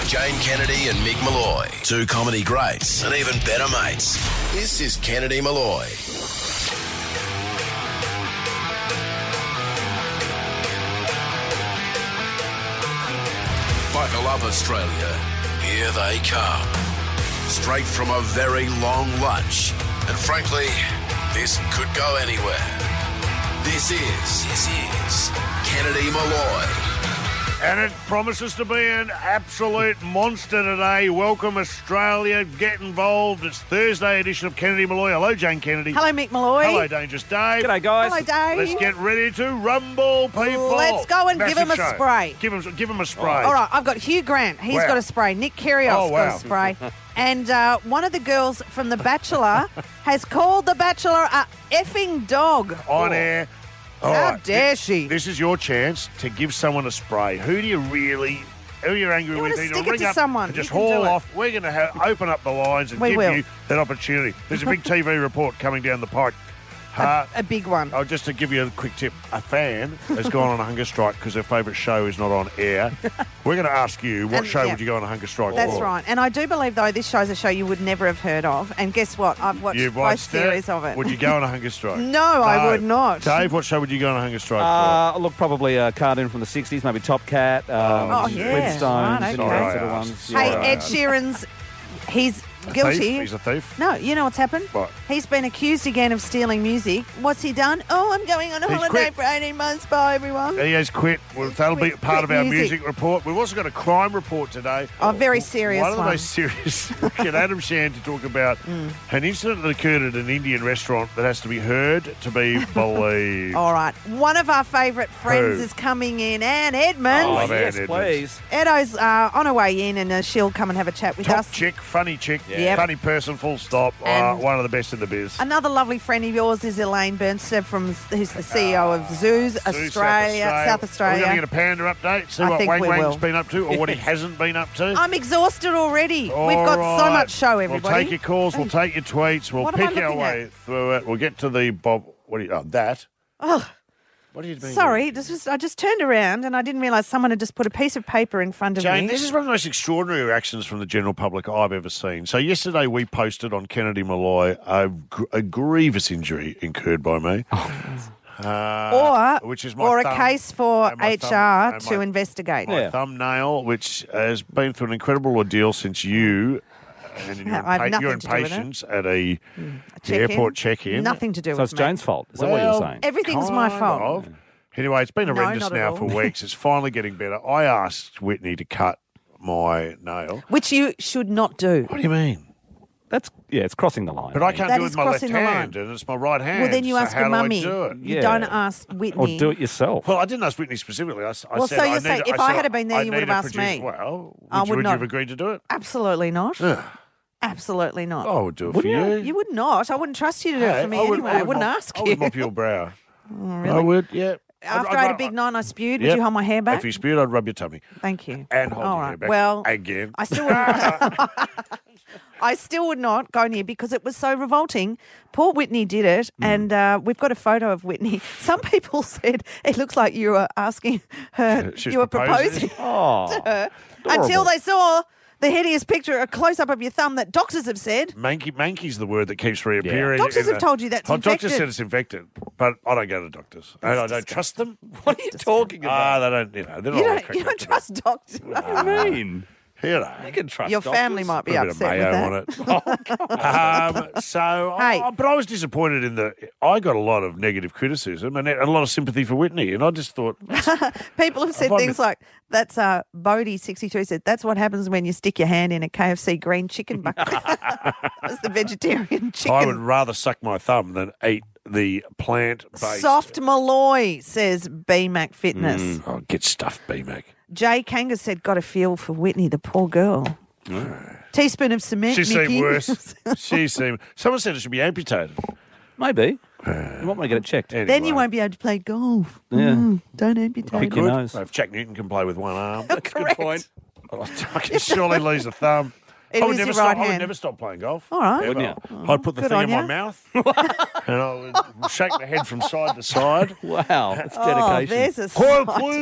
Jane Kennedy and Mick Malloy. Two comedy greats and even better mates. This is Kennedy Malloy. Buckle up, Australia. Here they come. Straight from a very long lunch. And frankly, this could go anywhere. This is Kennedy Malloy. And it promises to be an absolute monster today. Welcome, Australia. Get involved. It's Thursday edition of Kennedy Malloy. Hello, Jane Kennedy. Hello, Mick Malloy. Hello, Dangerous Dave. G'day, guys. Hello, Dave. Let's get ready to rumble, people. Let's go and give Massive him a show. spray. Give him a spray. All right, I've got Hugh Grant. He's Wow. got a spray. Nick Kyrgios Oh, wow. got a spray. And one of the girls from The Bachelor has called The Bachelor a effing dog. On air. All How right. dare she? This is your chance to give someone a spray. Who are you angry You with? wanna Either stick it ring to up someone. and just You can haul do it. off. We're going to open up the lines and We give will. you that opportunity. There's a big TV report coming down the pike. A big one. Oh, just to give you a quick tip, a fan has gone on a hunger strike because her favourite show is not on air. We're going to ask you, what And, show yeah. would you go on a hunger strike That's for? right. And I do believe, though, this show's a show you would never have heard of. And guess what? I've watched You've both watched series of it. Would you go on a hunger strike? No, I would not. Dave, what show would you go on a hunger strike for? Look, probably a cartoon from the 60s, maybe Top Cat, Oh, yeah. Flintstones, Right, you know, okay. those sort of ones. Sorry, Hey, I Ed asked. Sheeran's, he's A guilty. thief? He's a thief? No, you know what's happened? What? He's been accused again of stealing music. What's he done? Oh, I'm going on a He's holiday quit. for 18 months. Bye, everyone. He has quit. Well, that'll be Quit part of our music. music report. We've also got a crime report today. Oh, very serious One of the one. most serious. Get Adam Shan to talk about an incident that occurred at an Indian restaurant that has to be heard to be believed. All right. One of our favourite friends Who? is coming in, Anne Edmonds. Oh, Oh, man, yes, Edmonds. please. Edo's on her way in, and she'll come and have a chat with Top us. chick, funny chick, Yep. funny person, full stop. And- One of the best in the biz. Another lovely friend of yours is Elaine Bernstead who's the CEO of Zoos Zoos, Australia, South We're Australia. going to get a panda update, see I what think Wang we Wang's will. been up to or what he hasn't been up to. I'm exhausted already. All We've got so right. much show, everybody. We'll take your calls, we'll take your tweets, we'll What am I pick our looking way through it. We'll get to the Bob. What do you? Oh, that. Oh, What are you doing? sorry. I just turned around and I didn't realise someone had just put a piece of paper in front of Jane, me. this is one of the most extraordinary reactions from the general public I've ever seen. So yesterday we posted on Kennedy Malloy a grievous injury incurred by me. Which is my or a thumb case for and my HR thumb and to my- investigate. My Yeah. thumbnail, which has been through an incredible ordeal since you and your, I have nothing your to do with it. impatience at the Check-in. airport check-in. Nothing to do So with it's me. Jane's fault. Is that what you're saying? Everything's my Kind fault. of. Anyway, it's been No, horrendous not at now all. for weeks. It's finally getting better. I asked Whitney to cut my nail. Which you should not do. What do you mean? It's crossing the line. But I can't That do it is with my left crossing the line. hand, and it's my right hand. Well, then you so ask how your do I mummy. do it? You Yeah. don't ask Or Whitney. do it yourself. Well, I didn't ask Whitney specifically. I Well, said, so you're I saying need- if I I said, had been there, I you would need have a asked me. Well, I would would you not. have agreed to do it? Absolutely not. Ugh. Absolutely not. I would do it for Wouldn't you. You would not. I wouldn't trust you to do it for me anyway. I wouldn't ask I you. would mop your brow. really? I would, yeah. After I had a big night and I spewed, would Yep. you hold my hair back? If you spewed, I'd rub your tummy. Thank you. And hold All your right. hair back Well, again. I still would I still would not go near because it was so revolting. Poor Whitney did it, and we've got a photo of Whitney. Some people said it looks like you were asking her, She's you were proposing. proposing Oh, to her until they saw the hideous picture, a close-up of your thumb that doctors have said. Manky's the word that keeps reappearing. Doctors in have told you that's Doctors infected. said it's infected, but I don't go to doctors. And I don't trust them. what are you talking They don't, they're not You all don't, cracked you up don't to trust doctors. What do you mean? You know. You can trust Your doctors. family might be Put a bit of upset mayo with on that. it. So, Hey. but I was disappointed in I got a lot of negative criticism and a lot of sympathy for Whitney, and I just thought, People have said find things it- like, that's Bodie63 said, that's what happens when you stick your hand in a KFC green chicken bucket. That's the vegetarian chicken. I would rather suck my thumb than eat the plant-based. Soft Malloy, says BMAC Fitness. Oh, get stuffed, B-Mac. Jay Kanga said, got a feel for Whitney, the poor girl. Teaspoon of cement, She Mickey. seemed worse. Someone said it should be amputated. Maybe. You want me to get it checked? Anyway. Then you won't be able to play golf. Yeah. Don't amputate Pick it. your nose. If Jack Newton can play with one arm, That's a good Correct. point. I can surely lose a thumb. It I would is never your stop. right I would hand. never stop playing golf. All right. Ever. Wouldn't I'd put the Good thing on in my ya. mouth and I would shake my head from side to side. Wow, that's Oh, dedication. there's a Coil sight. clue.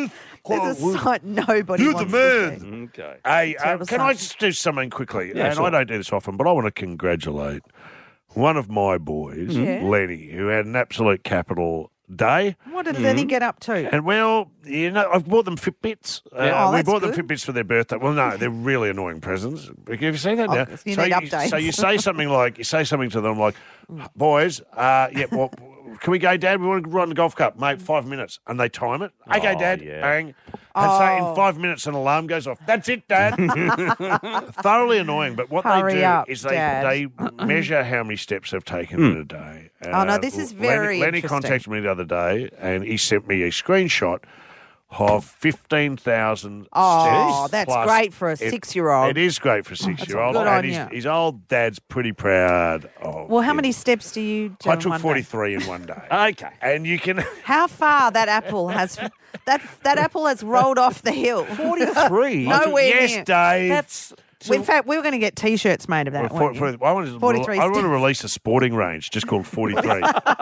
There's a sight nobody You're the wants to see. man. Okay. Hey, Terrible can I sight. just do something quickly? Yeah, and sure. I don't do this often, but I want to congratulate one of my boys, Yeah. Lenny, who had an absolute capital day. What did Lenny get up to? And well, you know, I've bought them Fitbits. Yeah. Oh, we that's bought them good. Fitbits for their birthday. Well, no, they're really annoying presents. Have you seen that now? You need updates. So you say something to them like, boys, well, can we go, Dad? We want to run the golf cup, mate. 5 minutes, and they time it. Okay, Oh, Dad. yeah. Bang. And so in Oh. 5 minutes, an alarm goes off. That's it, Dad. Thoroughly annoying. But what Hurry they do up, is Dad. they measure how many steps they've taken in a day. Oh, no, this is very Lenny interesting. contacted me the other day, and he sent me a screenshot of 15,000 Oh, steps. that's plus great for a it- 6-year-old. It is great for a 6-year-old. good And on you. his old dad's pretty proud of Well, how him. many steps do you do I in took one day? 43 in one day. Okay. And you can... How far that apple has that apple has rolled off the hill? 43? Nowhere Yes, near. Dave. That's... In fact, we were going to get T-shirts made of that. Well, weren't you? I want 43 to steps. release a sporting range just called 43.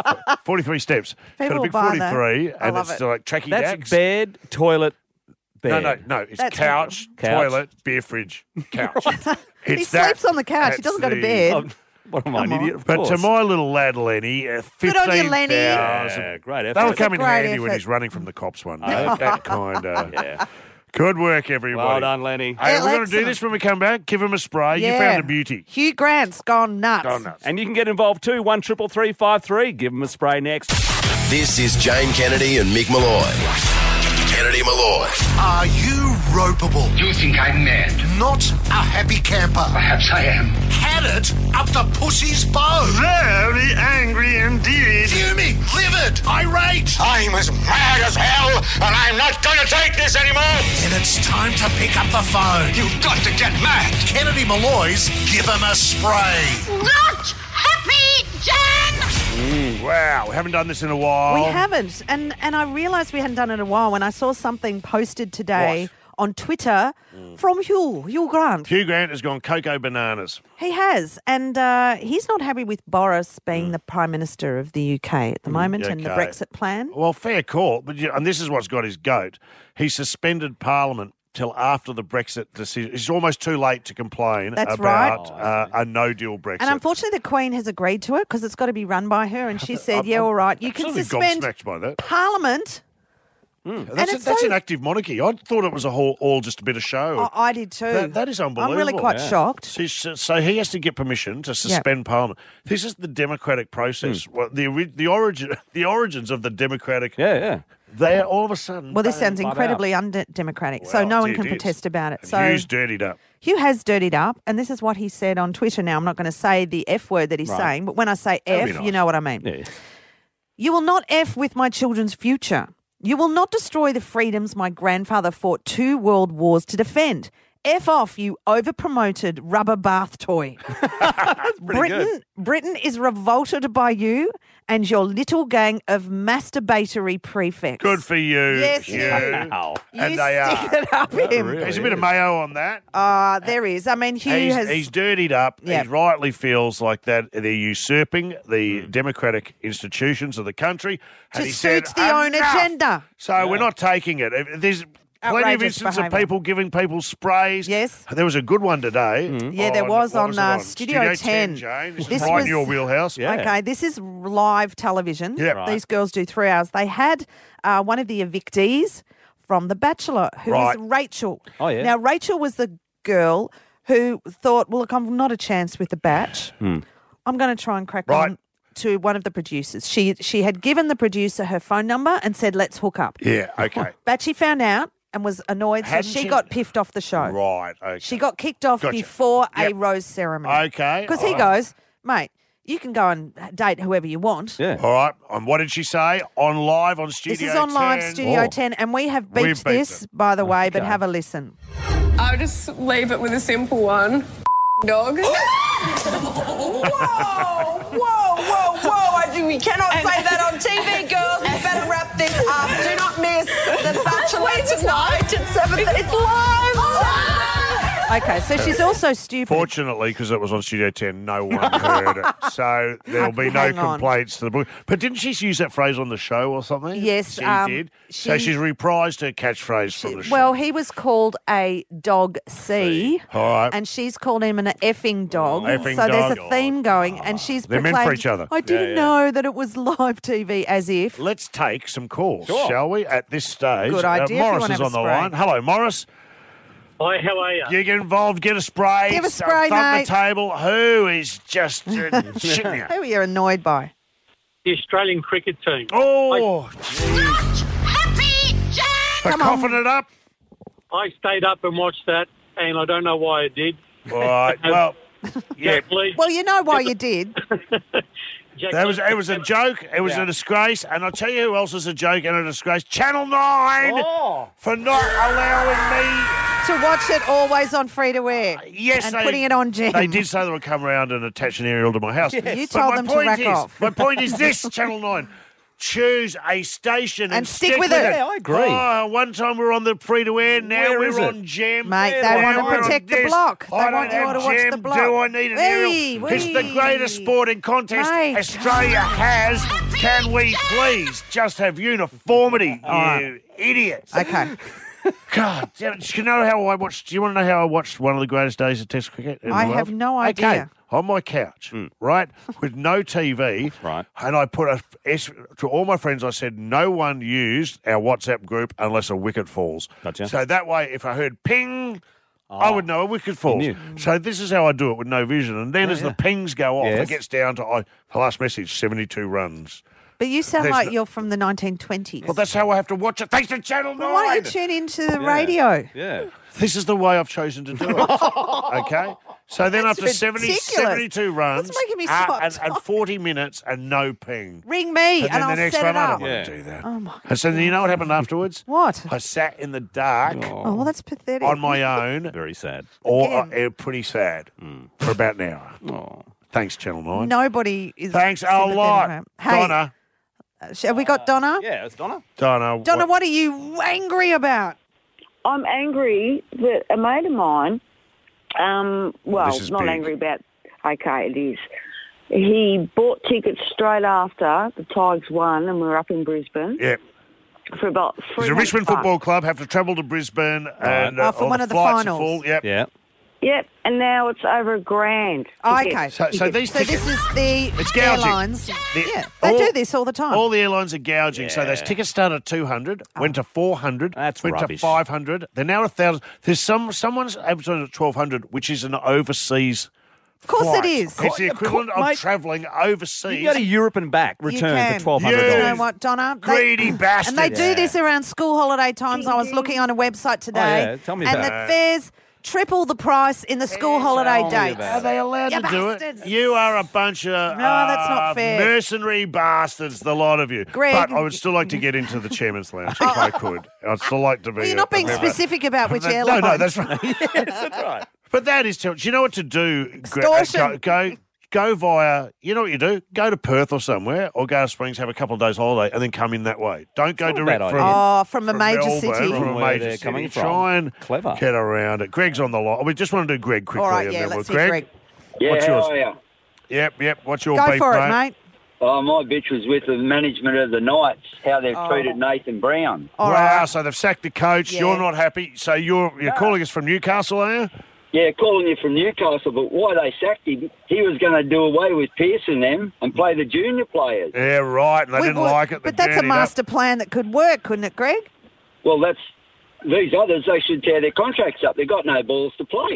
43 steps. People Got a big will buy that. 43, I and love it's it. like tracky That's jacks. bed, toilet, bed. No. It's That's couch, Couch. toilet, beer fridge, couch. He It's that. sleeps on the couch. He That's doesn't go to the- bed. Oh, what am I, an Come on. idiot? Of But course. to my little lad, Lenny, Good on you, Lenny. 15,000. Yeah, great effort. That'll That's a come in great handy when effort. he's running from the cops one day. Okay. That kind of. Yeah. Good work, everybody. Well done, Lenny. Hey, Yeah, we're going to do excellent. this when we come back. Give him a spray. You found a beauty. Hugh Grant's gone nuts. Go nuts. And you can get involved too. 1-333-553. Give them a spray next. This is Jane Kennedy and Mick Malloy. Kennedy Malloy. Are you ropeable? You think I'm mad? Not a happy camper. Perhaps I am. Had it up the pussy's bow. Very angry indeed. Fuming, livid, irate. I'm as mad as hell, and I'm not going to take this anymore. Then it's time to pick up the phone. You've got to get mad. Kennedy Malloy's Give 'em a Spray. Not happy, Jan! Wow, we haven't done this in a while. We haven't. And I realised we hadn't done it in a while when I saw something posted today on Twitter from Hugh Grant. Hugh Grant has gone cocoa bananas. He has. And he's not happy with Boris being the Prime Minister of the UK at the moment and the okay. Brexit plan. Well, fair call. But and this is what's got his goat. He suspended Parliament till after the Brexit decision. It's almost too late to complain That's about right. a no-deal Brexit. And unfortunately, the Queen has agreed to it because it's got to be run by her. And she said, yeah, all right, you can Absolutely suspend gobsmacked by that. Parliament. That's, it's that's so- an active monarchy. I thought it was all just a bit of show. I did too. That is unbelievable. I'm really quite shocked. So he has to get permission to suspend Parliament. This is the democratic process. Well, the origins of the democratic. Yeah. They're all of a sudden. Well, this sounds Bud out. incredibly undemocratic, so Well, no one it can is. protest about it. And So Hugh's dirtied up. Hugh has dirtied up, and this is what he said on Twitter. Now, I'm not going to say the F word that he's Right. saying, but when I say That'd F, be nice. you know what I mean. Yeah. You will not F with my children's future. You will not destroy the freedoms my grandfather fought 2 world wars to defend. F off, you over-promoted rubber bath toy. Britain is revolted by you and your little gang of masturbatory prefects. Good for you, Yes, Hugh. Wow. You And they stick are. it up him. really There's a bit of mayo on that. There is. I mean, Hugh has... He's dirtied up. Yeah. He rightly feels like that they're usurping the democratic institutions of the country. And To he said, suit the own "Enough." agenda. So we're not taking it. There's plenty of Outrageous instances of behaviour. people giving people sprays. Yes. There was a good one today. Yeah, there was what on, it Studio 10. Jane. This This is right was- in your wheelhouse. Yeah. Okay, this is live television. Yeah. Right. These girls do 3 hours. They had one of the evictees from The Bachelor, who is Right. Rachel. Oh, yeah. Now, Rachel was the girl who thought, well, look, I'm not a chance with The Batch. I'm going to try and crack Right. on to one of the producers. She had given the producer her phone number and said, let's hook up. Yeah, okay. Batchy found out and was annoyed, so Hadn't she she- got piffed off the show. Right, okay. She got kicked off Gotcha. before a Yep. rose ceremony. Okay. Because he all right. goes, mate, you can go and date whoever you want. Yeah. All right. And what did she say? On live on Studio 10? This is on live Studio Oh. 10, and we have We've beeped beeped this, it. by the way, but Okay. have a listen. I'll just leave it with a simple one. Dog. Whoa. We cannot say that on TV, girls. We better wrap this up. Do not miss The Bachelor tonight at 7. It's live. Okay, so she's also stupid. Fortunately, because it was on Studio 10, no one heard it. So there'll be no Hang on. complaints to the book. But didn't she use that phrase on the show or something? Yes, She did. So she's reprised her catchphrase from the show. Well, he was called a dog C, All right. and she's called him an effing dog. Effing so there's dog. a theme going, and she's They're meant proclaimed, for each other. I didn't know that it was live TV, as if. Let's take some calls, shall we, at this stage? Good idea if you Morris wanna is have on the a spray. line. Hello, Morris. Hi, how are you? You get involved, get a spray. Give a spray, thump mate. the table. Who is just shitting you? Who are you annoyed by? The Australian cricket team. Oh, Happy Jan! for coughing it up. I stayed up and watched that, and I don't know why I did. All right, well, yeah. Please. Well, you know why you did. Jack, It was a joke. It was a disgrace. And I'll tell you who else is a joke and a disgrace. Channel 9 for not allowing me. To watch it always on free to air. Yes, and putting it on Gem. They did say they would come around and attach an aerial to my house. You But told my them to point rack is- off. My point is this, Channel 9. Choose a station And stick with it. Yeah, I agree. Oh, one time we were on the free to air, now Where is we're it? on Gem. Mate, they Now want to we're on protect the this. block. They I want don't you all to have watch Gem. the block. Do I need an aerial? It's the greatest sporting contest Mate. Australia has. Can we please just have uniformity, you idiots? Okay. God, do you know how I watched? Do you want to know how I watched one of the greatest days of Test cricket? in the I world? have no Okay, idea. on my couch, right, with no TV, Right. and I put to all my friends. I said no one used our WhatsApp group unless a wicket falls. Gotcha. So that way, if I heard ping. I would know a wicket falls. knew. So this is how I do it with no vision. And then as the pings go off, Yes. it gets down to the last message, 72 runs. But you sound There's like no- you're from the 1920s. Well, that's how I have to watch it. Thanks to Channel 9. Well, why don't you tune into the radio? Yeah. This is the way I've chosen to do it. Okay? So then That's after 72 ridiculous. runs That's making me so and uptight. 40 minutes and no ping. Ring me and then I'll the next set one, it I up. don't want to Yeah. do that. Oh, my And so then you know what happened afterwards? What? I sat in the dark Oh, well, that's pathetic. on my own, Very sad. pretty sad, for about an hour. Oh. Thanks, Channel 9. Nobody is. Thanks a sympathetic lot. about it. Hey, Donna. have we got Donna? Yeah, it's Donna. Donna. Donna, what are you angry about? I'm angry that a mate of mine, This is not big. angry about, okay, it is. He bought tickets straight after the Tigers won and we were up in Brisbane Yeah. for about There's a Richmond Football Club have to travel to Brisbane and for all one the of the flights finals. are full. Yep. Yeah. Yep, and now it's over $1,000. Oh, okay. So these So tickets, this is the It's gouging. airlines. The- Yeah, they all- do this all the time. all the airlines are gouging. So those Yeah. tickets started at 200, went to 400, That's went rubbish. to 500. They're now 1,000. There's someone's advertising at 1,200, which is an overseas. Of course flight. it is. It's the equivalent of Mate, travelling You overseas. can go to Europe and back, return can. for $1,200. You know what, Donna? Greedy bastards. And they do this around school holiday times. I was looking on a website today. yeah, tell me and about the it. fares triple the price in the school holiday tell me dates. about Are they allowed You to do bastards. it? You are a bunch of No, that's not fair. mercenary bastards, the lot of you. Greg. But I would still like to get into the chairman's lounge if I could. I'd still like to be. Well, you're not being a member. specific about which No, airline. no, that's right. That's right. But that is terrible. Do you know what to do? Extortion. Go via, you know what you do? Go to Perth or somewhere, or go to Springs, have a couple of days holiday, and then come in that way. Don't go not a direct bad from, idea. Oh, from a major Melbourne, city. From a Where major they're city. coming from. Try and Clever. get around it. Greg's on the line. We just want to do Greg quickly. All right, and yeah, then let's we'll- hear Greg. Yeah, What's how yours? are you? Yep. What's your Go beef, for it, mate. Oh, my bitch was with the management of the Knights, how they've Oh. treated Nathan Brown. All wow, right. so they've sacked the coach. Yeah. You're not happy. So you're calling us from Newcastle, are you? Yeah, calling you from Newcastle, but why they sacked him, he was going to do away with Pearce and them and play the junior players. Yeah, right. And they didn't like it. But that's a master plan that could work, couldn't it, Greg? Well, these others, they should tear their contracts up. They've got no balls to play.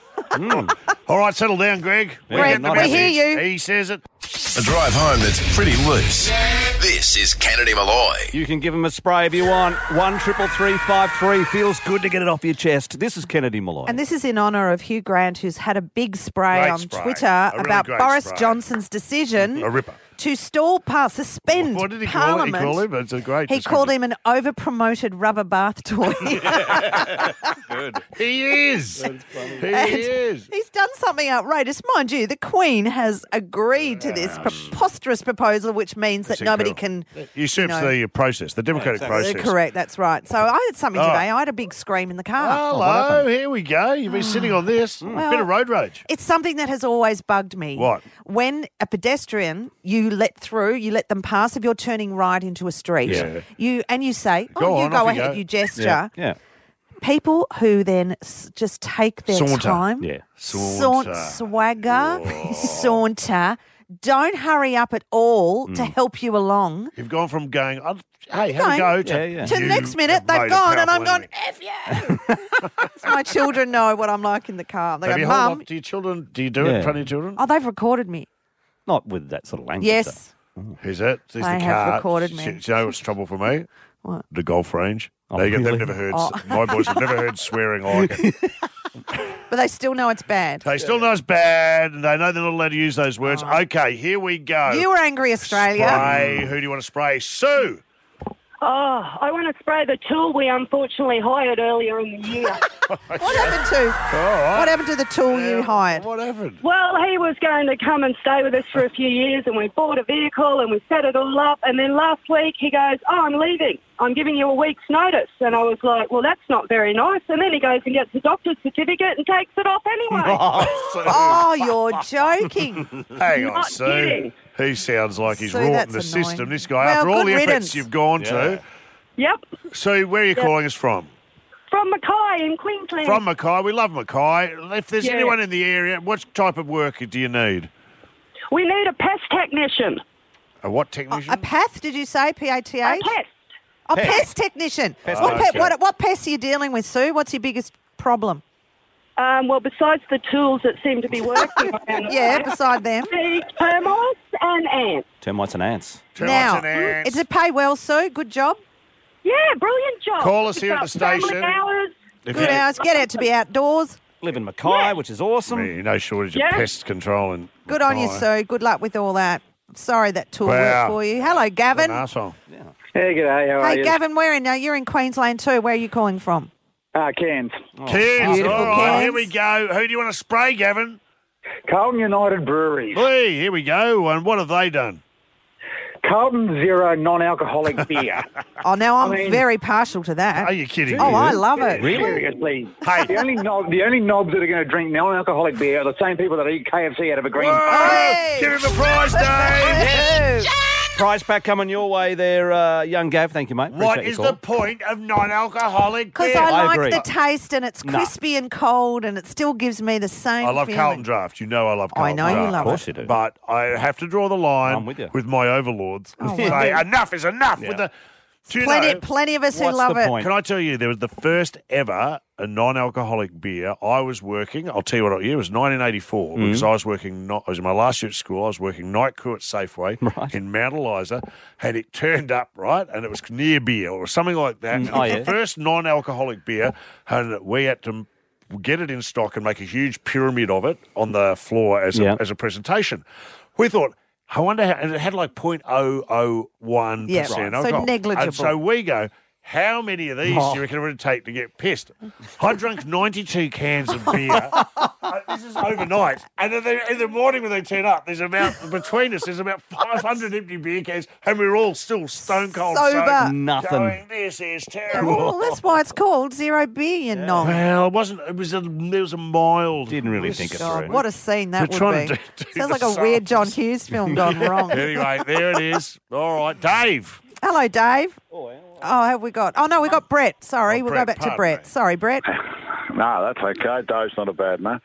All right, settle down, Greg. Greg, get the we hear message. you. He says it. A drive home that's pretty loose. This is Kennedy Malloy. You can give him a spray if you want. 1-333-533. Feels good to get it off your chest. This is Kennedy Malloy. And this is in honour of Hugh Grant, who's had a big spray Great on spray. Twitter A really about great Boris spray. Johnson's decision A ripper. to suspend What did he call it? He Parliament. called him? It's a great He description. called him an over-promoted rubber bath toy. Good. He is. He And is. He's done something outrageous. Mind you, the Queen has agreed to this preposterous proposal, which means that nobody can... Usurps the process, the democratic process. Correct, that's right. So I had something today. I had a big scream in the car. Hello, here we go. You've been sitting on this. Bit of road rage. It's something that has always bugged me. What? When a pedestrian you let them pass if you're turning right into a street. Yeah. You say, Go ahead, you gesture. Yeah. People who then just take their Saunter. time, swagger, saunter, don't hurry up at all to help you along. You've gone from going, hey, have a go, to the next minute they've gone and I'm gone, F you. So my children know what I'm like in the car. They Have go, you held Mum. up to your children? Do you do it in front of your children? Oh, they've recorded me. Not with that sort of language. Yes. Who's that? There's They the have car. recorded me. Do you know what's trouble for me? What? The golf range. Oh, They've really? never heard, my boys have never heard swearing like it. But they still know it's bad. They still know it's bad, and they know they're not allowed to use those words. Okay, here we go. You were angry, Australia. Spray. Who do you want to spray? Sue. Oh, I want to spray the tool we unfortunately hired earlier in the year. What happened to the tool you hired? What happened? Well, he was going to come and stay with us for a few years, and we bought a vehicle and we set it all up. And then last week he goes, I'm leaving. I'm giving you a week's notice. And I was like, well, that's not very nice. And then he goes and gets a doctor's certificate and takes it off anyway. Oh, you're joking. Hang on, Not Sue. kidding. He sounds like he's Sue, rorting that's the annoying. system. This guy, Well, after all good the efforts riddance. you've gone to. Yep. Sue, where are you calling us from? From Mackay in Queensland. From Mackay. We love Mackay. If there's Yeah. anyone in the area, what type of work do you need? We need a pest technician. A what technician? A PATH, did you say? PATH? A pest. Oh, pest technician. Pest What technician. what pests are you dealing with, Sue? What's your biggest problem? Well, besides the tools that seem to be working around the Yeah, place, beside them. the termites and ants. Termites and ants. Now, and ants. does it pay well, Sue? Good job. Yeah, brilliant job. Call us We've here at got the family station. hours. If Good you- hours. Get out to be outdoors. Live in Mackay, which is awesome. No shortage of Yeah. pest control. And Good on you, Sue. Good luck with all that. Sorry that tool Wow. worked for you. Hello, Gavin. An arsehole. Hey, g'day. How are Hey, you? Gavin, you're in Queensland too. Where are you calling from? Cairns. Kids, Beautiful all right, Cairns. here we go. Who do you want to spray, Gavin? Carlton United Breweries. Hey, here we go. And what have they done? Carlton Zero non-alcoholic beer. Oh, now I'm I mean- very partial to that. Are you kidding Oh, me? I love it. Seriously. Hey. The only knobs that are going to drink non-alcoholic beer are the same people that eat KFC out of a green Whoa! Hey! Give him a prize, Dave. Prize pack coming your way there, young Gav. Thank you, mate. What Appreciate is your the call. point of non-alcoholic Because beer? I I like agree. the taste and it's crispy and cold and it still gives me the same I love feeling. Carlton Draft. You know I love Carlton know you Draft. love Of course you do. But I have to draw the line I'm with you. my overlords. Oh, Say, wow. enough is enough. With the, do you know, Plenty of us who What's love the it. point? can I tell you, there was the first ever a non-alcoholic beer. I was working, I'll tell you what year, it was 1984, because I was working, I was in my last year at school, I was working night crew at Safeway in Mount Eliza, and it turned up, right, and it was near beer or something like that. And it was the first non-alcoholic beer, and we had to get it in stock and make a huge pyramid of it on the floor as a presentation. We thought, I wonder how, and it had like 0.001% Yeah, right. So alcohol. negligible. And so we go, how many of these do you reckon it would take to get pissed? I drank 92 cans of beer. This is overnight. And in the morning when they turn up, between us, there's about 500 empty beer cans, and we're all still stone cold Sober. Nothing. Going, this is terrible. Well, that's why it's called Zero Beer, you knob. Well, it wasn't. There was a mild. Didn't really think it God, through. what a scene that We're would trying be. to do Sounds the like a weird John Psalms. Hughes film gone wrong. Anyway, there it is. All right, Dave. Hello, Dave. Oh, have we got? Oh, no, we got Brett. Sorry, we'll go Brett, back to pardon Brett. me. Sorry, Brett. No, that's okay. Dave's not a bad man.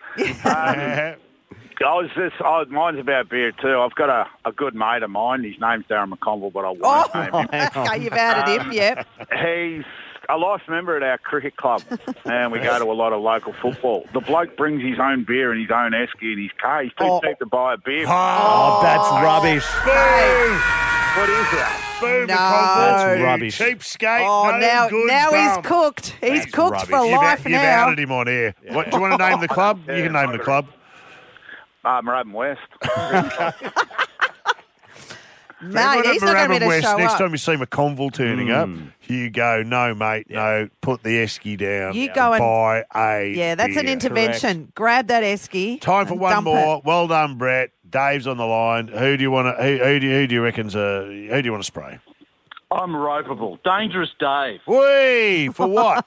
Mine's about beer too. I've got a good mate of mine. His name's Darren McConville, but I won't name him. Okay, you've added him, yep. He's a life member at our cricket club, and we go to a lot of local football. The bloke brings his own beer and his own esky in his car. He's too cheap to buy a beer. Oh, that's rubbish. What is that? Boom, No. That's rubbish. Cheapskate. Oh, no good now bum. he's cooked. He's That's cooked rubbish. for life You've now. outed him on air. What, do you want to name the club? You can name the club. Moorabbin West. Mate, he's not going to be able to show Next up. time you see McConville turning up, you go, no, mate, no, put the esky down. You go and buy a Yeah, that's an beer. intervention. Correct. Grab that esky. Time for and one dump more. it. Well done, Brett. Dave's on the line. Who do you want to? Who do you reckon's who do you want to spray? I'm ropeable. Dangerous Dave. Whee! For what?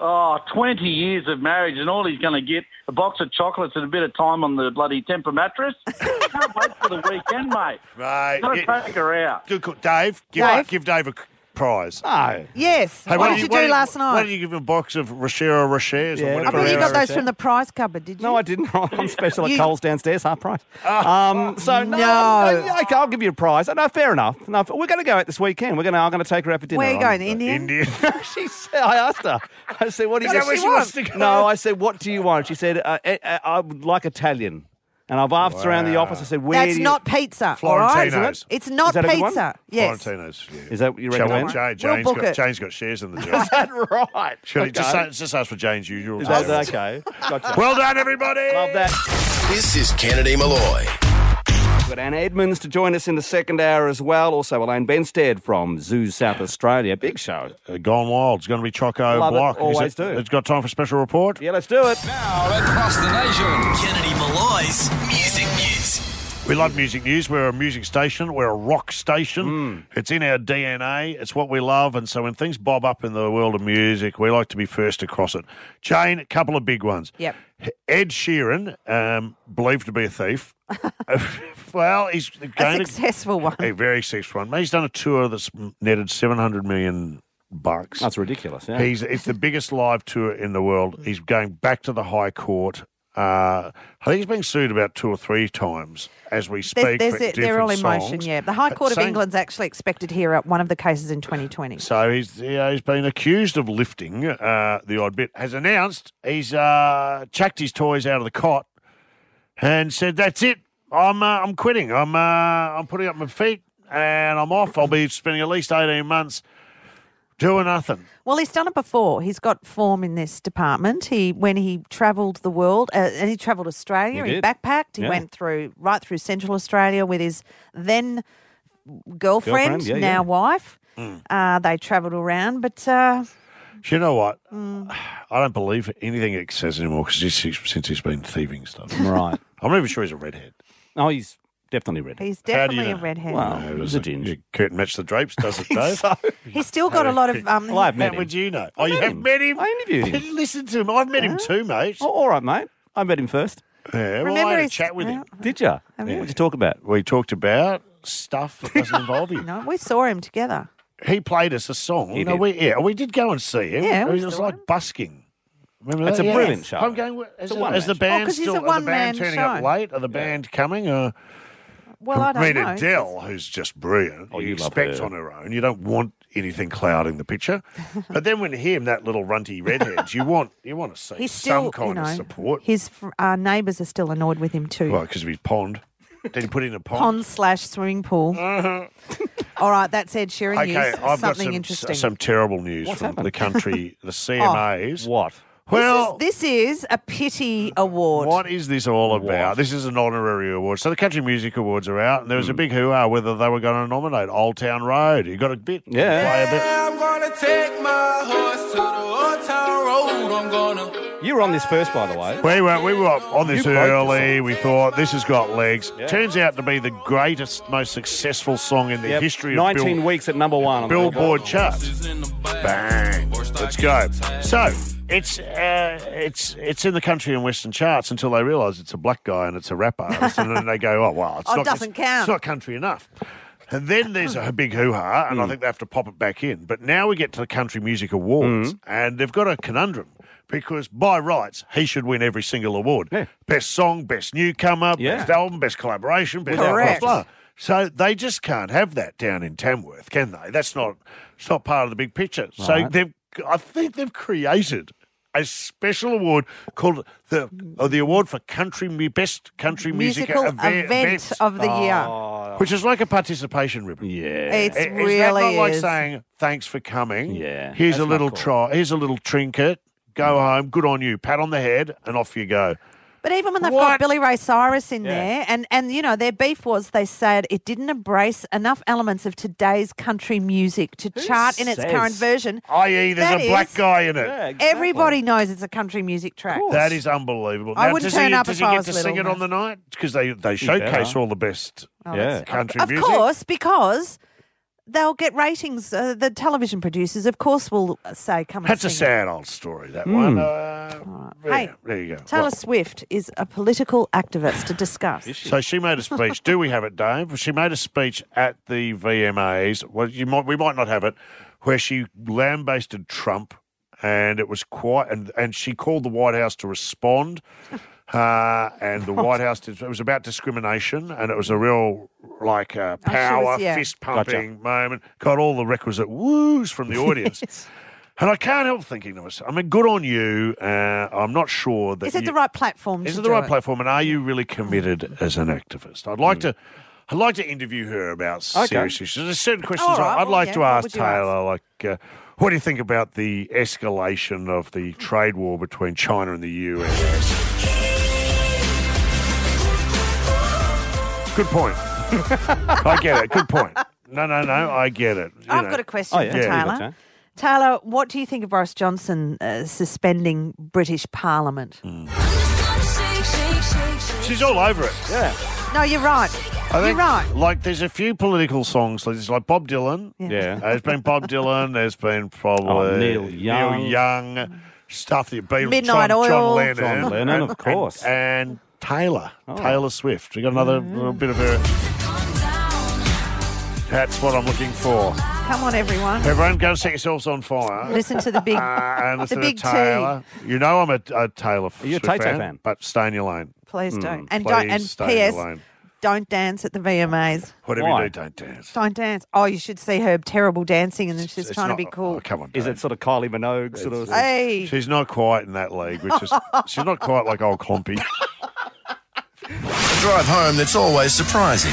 20 years of marriage and all he's going to get, a box of chocolates and a bit of time on the bloody Tempur mattress. Can't wait for the weekend, mate. Right. Got to take her out. Good call. Dave, give Dave a prize. No. Yes. Hey, what did you do last night? Why didn't you give him a box of Rochero Rochers? Yeah, or I whatever? bet you got those Yeah. from the prize cupboard, did you? No, I didn't. I'm on special at You- Coles downstairs, half price. So No. okay, I'll give you a prize. No, fair enough. No, we're going to go out this weekend. I'm going to take her out for dinner. Where are you going, Indian? Indian. She said, I asked her. I said, "What do you Is that where she wants to go? No, I said, "What do you want?" She said, "I would like Italian." And I've asked around the office. I said, "Where?" That's do you... not pizza, all right? Florentino's. It's not Is that a good one? pizza. Yes. Florentino's. Yeah. Is that what you Shall we- recommend? We'll book it. Jane's got shares in the job. Is that right? Surely, Okay. just ask for Jane's usual. Is that okay? Gotcha. Well done, everybody. Love that. This is Kennedy Malloy. We've got Anna Edmonds to join us in the second hour as well. Also, Elaine Benstead from Zoos South Australia. Big show. Gone Wild. It's going to be Choco Love it. Block. Always do. It's got time for special report. Yeah, let's do it. Now across the nation, Kennedy Malloy's Music News. We love music news. We're a music station. We're a rock station. It's in our DNA. It's what we love. And so when things bob up in the world of music, we like to be first across it. Jane, a couple of big ones. Yep. Ed Sheeran, believed to be a thief. Well, he's A going successful one. a very successful one. He's done a tour that's netted $700 million. That's ridiculous. Yeah. It's the biggest live tour in the world. He's going back to the High Court. I think he's being sued about 2 or 3 times as we speak. They're all in motion, songs. yeah. The High Court of Saying- England's actually expected here at one of the cases in 2020. So he's been accused of lifting the odd bit. Has announced he's chucked his toys out of the cot and said, "That's it. I'm quitting. I'm putting up my feet and I'm off. I'll be spending at least 18 months doing nothing." Well, he's done it before. He's got form in this department. When he travelled the world, and he travelled Australia, He he did. backpacked. He Yeah. went right through Central Australia with his then girlfriend, Yeah, now yeah. wife. They travelled around, but Do you know what? I don't believe anything he says anymore because since he's been thieving stuff. Right. I'm not even sure he's a redhead. Oh, he's definitely red. he's How do you definitely a know? redhead. Well, No, he's a ginge. Your curtain match the drapes, does it, Dave? He's still got a lot of. Well, I've met How him. would you know? Oh, you have met him? I interviewed him. Listen to him. I've met him too, mate. Oh, all right, mate. I met him first. Yeah, well, Remember I had a his- chat with him. Did you? What did you talk about? We talked about stuff that doesn't involve you. No, we saw him together. He played us a song. He No, did. we did go and see him. Yeah, we it was saw like him. busking. Remember It's that? a brilliant show. I'm going. Is It's a one-man the show. band 'cause he's still? a Are the one-man band turning up show. late? Are the band coming? Well, I don't know. Adele, who's just brilliant. Oh, you you love expect her. on her own. You don't want anything clouding the picture. But then when him, that little runty redhead, you want to see He's still, some kind of support. His neighbours are still annoyed with him too. Well, because of his pond. Did he put in a pond? Pond/swimming pool. All right, that's Ed Sheeran Okay, news. I've got Something interesting. some terrible news What's from happened? the country, the CMAs. What? Well, this is a pity award. what is this all about? This is an honorary award. So the Country Music Awards are out, and there was a big hoo-ha whether they were going to nominate Old Town Road. You got a bit? Yeah. Play a bit. I'm gonna take my horse to the old town road. I'm gonna. You were on this first, by the way. We were on this You broke the early. song. We thought this has got legs. Yeah. Turns out to be the greatest, most successful song in the Yep. history of 19 weeks at number one. On the Billboard record. charts. Bang! Let's go. So it's in the country and western charts until they realise it's a black guy and it's a rap artist, and then they go, oh well, Oh, it doesn't count. It's not country enough. And then there's a big hoo-ha, and I think they have to pop it back in. But now we get to the Country Music Awards, and they've got a conundrum because by rights he should win every single award: best song, best newcomer, Yeah. best album, best collaboration, best Correct. blah blah blah. So they just can't have that down in Tamworth, can they? It's not part of the big picture. So Right. I think they've created a special award called the award for best country music Musical event of the year. which is like a participation ribbon. Yeah. It's Is that really not like is. saying thanks for coming? Yeah, Here's a that's little not cool. Here's a little trinket. Go home. Good on you. Pat on the head, and off you go. But even when they've got Billy Ray Cyrus in there, and you know, their beef was they said it didn't embrace enough elements of today's country music to chart in its current version. I.e. there's a black guy in it. Yeah, exactly. Everybody knows it's a country music track. That is unbelievable. I wouldn't turn up if I was Does he get to sing it on the night? Because they showcase all the best country music. Of course, because they'll get ratings. The television producers, of course, will say, come and That's sing a sad old story, that one. Hey, there you go. Taylor Swift is a political activist to discuss. So she made a speech. Do we have it, Dave? She made a speech at the VMAs. Well, we might not have it, where she lambasted Trump, and it was quite. And she called the White House to respond. And the White House, it was about discrimination, and it was a real power, fist-pumping moment. Got all the requisite woos from the audience. Yes. And I can't help thinking to myself, I mean, good on you. I'm not sure that Is it the right platform to Is it do the right it? platform, and are you really committed as an activist? I'd like to interview her about serious issues. There's certain questions I'd like to ask Taylor, what do you think about the escalation of the trade war between China and the US? Good point. I get it. Good point. No, I get it. I've got a question for Taylor. Taylor, what do you think of Boris Johnson suspending British Parliament? She's all over it. Yeah. No, you're right. You're right. Like, there's a few political songs. There's like Bob Dylan. Yeah. There's been Bob Dylan. There's been probably Neil Young. Stuff that Beatles. Midnight Oil. John Lennon, of course. And Taylor. Taylor Swift. We got another little bit of her. That's what I'm looking for. Come on, everyone. Everyone, go set yourselves on fire. Listen to the big, and listen the big to Taylor. You know I'm a Taylor Swift fan, but stay in your lane. Please don't. And Please don't. And stay in your P.S. lane. Don't dance at the VMAs. Whatever you do, don't dance. Don't dance. Oh, you should see her terrible dancing, and then she's trying to be cool. Oh, come on, Is it sort of Kylie Minogue sort of? Hey. She's not quite in that league, which is she's not quite like old Compy. A drive home that's always surprising.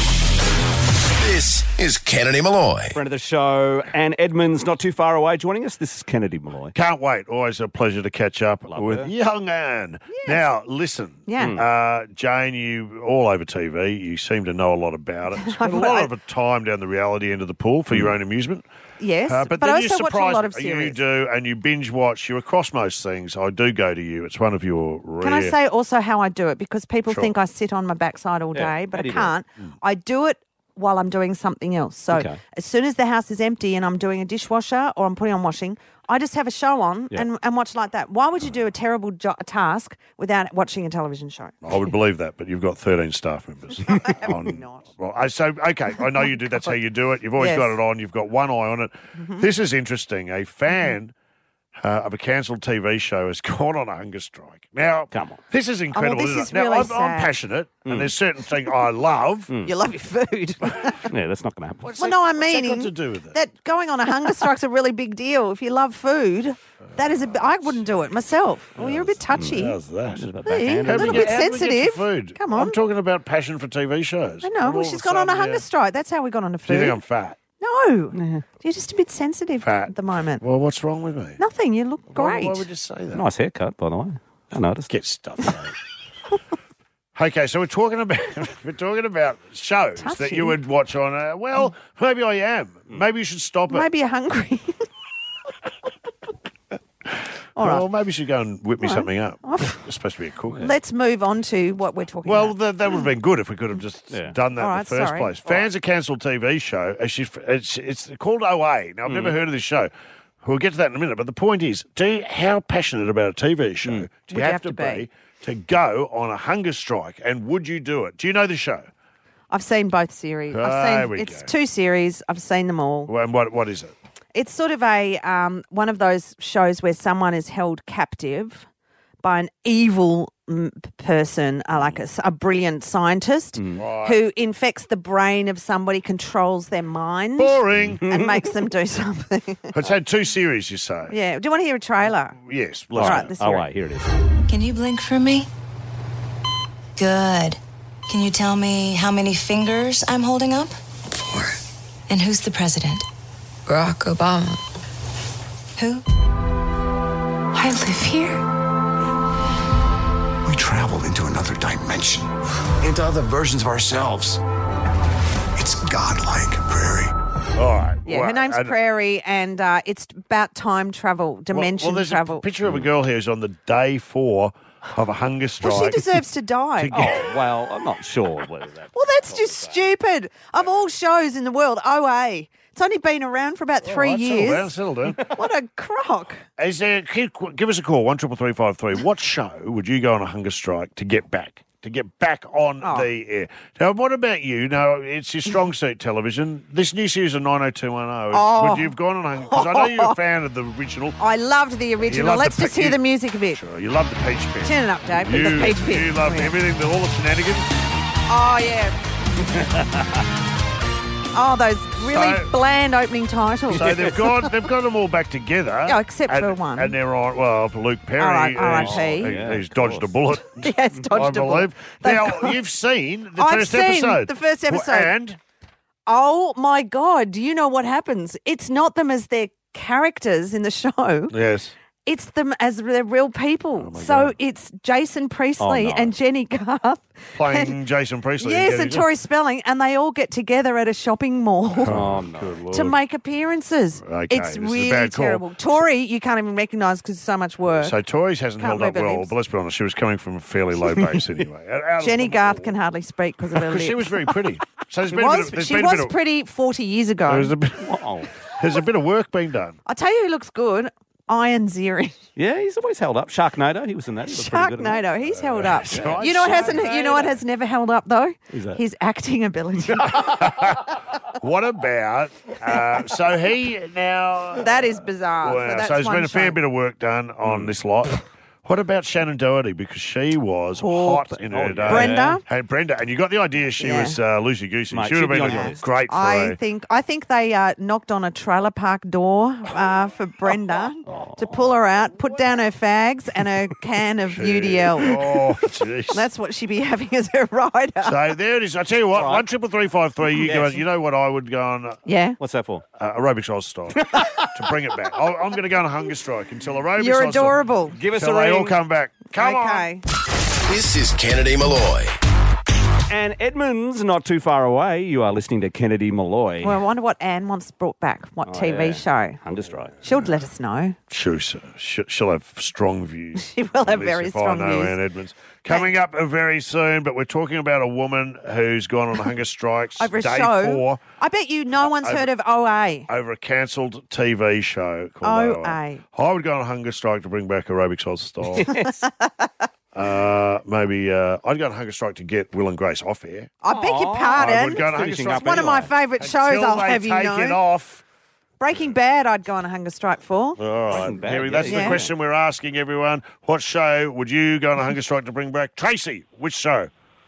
This is Kennedy Malloy. Friend of the show, Anne Edmonds, not too far away, joining us. This is Kennedy Malloy. Can't wait. Always a pleasure to catch up with her. young Anne. Yes. Now, listen. Yeah. Jane, you all over TV. You seem to know a lot about it. Spend a lot of time down the reality end of the pool for your own amusement. Yes, but I then also watch a lot of series. You do, and you binge watch. You're across most things. I do go to you. It's one of your rare... Can I say also how I do it? Because people think I sit on my backside all day, but I can't. I do it while I'm doing something else. So as soon as the house is empty and I'm doing a dishwasher or I'm putting on washing, I just have a show on and watch like that. Why would you do a terrible task without watching a television show? I would believe that, but you've got 13 staff members. Not. Well, okay, I know you do. That's how you do it. You've always got it on. You've got one eye on it. Mm-hmm. This is interesting. A fan of a cancelled TV show has gone on a hunger strike. Now, come on. This is incredible, this is isn't it? really Now, I'm sad. passionate, and there's certain things I love. You love your food. Yeah, that's not going to happen. What's that got to do with it? That going on a hunger strike's a really big deal. If you love food, that is I wouldn't do it myself. Well, you're a bit touchy. How's that? Hey, a little bit sensitive. Food? Come on. I'm talking about passion for TV shows. I know. Well, she's gone on a hunger strike. That's how we got on a food. Do you think I'm fat? No. You're just a bit sensitive at the moment. Well, what's wrong with me? Nothing. You look great. Why would you say that? Nice haircut, by the way. I noticed. Get stuff. Okay, so we're talking about shows that you would watch on. Maybe I am. Maybe you should stop it. Maybe you're hungry. All well, right. maybe you should go and whip me something up. It's supposed to be a cook. Let's move on to what we're talking about. Well, that would have been good if we could have just done that in the first place. Fans of cancelled TV show. It's called OA. Now, I've never heard of this show. We'll get to that in a minute. But the point is, how passionate about a TV show do you have to be to go on a hunger strike? And would you do it? Do you know the show? I've seen both series. It's 2 series. I've seen them all. Well, and what is it? It's sort of a one of those shows where someone is held captive by an evil person, like a brilliant scientist who infects the brain of somebody, controls their mind. Boring. And makes them do something. It's had 2 series, you say? Yeah. Do you want to hear a trailer? Yes. All right, let's hear it. Here it is. Can you blink for me? Good. Can you tell me how many fingers I'm holding up? 4. And who's the president? Barack Obama. Who? I live here. We traveled dimension, into other versions of ourselves. It's godlike, Prairie. All right. Yeah, well, her name's Prairie, and it's about time travel, dimension there's travel. a picture of a girl here who's on the day 4 of a hunger strike. Well, she deserves to die. Oh, well, I'm not sure whether that. Well, that's just stupid. Of all shows in the world, OA. It's only been around for about 3 years. Settle down. What a crock. Is there, give us a call, 13353. What show would you go on a hunger strike to get back? To get back on the air. Now, what about you? Now, it's your strong suit television. This new series of 90210, would you have gone on hunger? Because I know you're a fan of the original. I loved the original. Let's just hear the music a bit. Sure, you love the Peach Pit. Turn it up, Dave. The Peach Pit. You loved everything, all the shenanigans. Oh, yeah. Oh, those really bland opening titles. So they've got them all back together. Oh, except for one. And they're on, well, Luke Perry. R.I.P. He's dodged a bullet. Yes, dodged a bullet. Now, you've seen the first episode. The first episode. And? Oh, my God. Do you know what happens? It's not them as their characters in the show. Yes. It's them as their real people. So it's Jason Priestley and Jenny Garth. Playing Jason Priestley. Yes, and Tori Spelling, and they all get together at a shopping mall to make appearances. Okay, it's really terrible. Tori, you can't even recognise because so much work. So Tori's hasn't held up well, but let's be honest, she was coming from a fairly low base anyway. Jenny Garth can hardly speak because of her lips. She was very pretty. So she was pretty 40 years ago. There's a bit of work being done. I'll tell you who looks good. Ian Ziering. Yeah, he's always held up. Sharknado, he was in that. Sharknado, he's held up. You know what hasn't? You know what has never held up though? His acting ability. What about? So he now. That is bizarre. Wow. So there's been a fair bit of work done on this lot. What about Shannon Doherty? Because she was hot in her day. Brenda? Hey, Brenda. And you got the idea she was loosey-goosey. She would have been great for I think they knocked on a trailer park door for Brenda to pull her out, put down her fags and a can of UDL. Oh, jeez. That's what she'd be having as her rider. So there it is. I tell you what, 13353, you know what I would go on? Yeah. What's that for? Aerobics Oz style. To bring it back. I'm going to go on a hunger strike until Aerobics You're Oz adorable. Style. Give us a ring. All come back. Come on. This is Kennedy Malloy. And Edmund's not too far away. You are listening to Kennedy Malloy. Well, I wonder what Anne wants brought back. What TV show? Hunger Strike. She'll let us know. Sure, she'll have strong views. She will have very strong I know views. Anne Edmonds. Coming up very soon, but we're talking about a woman who's gone on a hunger strike. Over a day show. 4. I bet you no one's heard of OA. Over a cancelled TV show called OA. I would go on a hunger strike to bring back Aerobics Oz style. Yes. Maybe I'd go on a hunger strike to get Will and Grace off air. I beg your pardon. I would go on a hunger strike. It's one of my favourite shows, I'll have you know. Until they take it off. Breaking Bad, I'd go on a hunger strike for. All right. That's the question we're asking everyone. What show would you go on a hunger strike to bring back? Tracy, which show?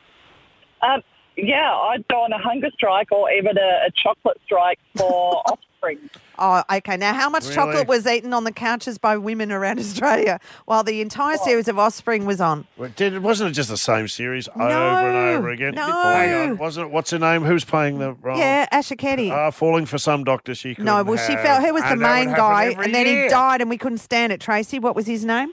Yeah, I'd go on a hunger strike or even a chocolate strike for Offspring. Oh, okay. Now, how much chocolate was eaten on the couches by women around Australia while the entire series of Offspring was on? Wasn't it just the same series over and over again? No. Hang on. Wasn't it? What's her name? Who's playing the role? Yeah, Asha Ketty. Falling for some doctor she couldn't No, well, she fell. Who was the main guy? And then he died and we couldn't stand it. Tracy, what was his name?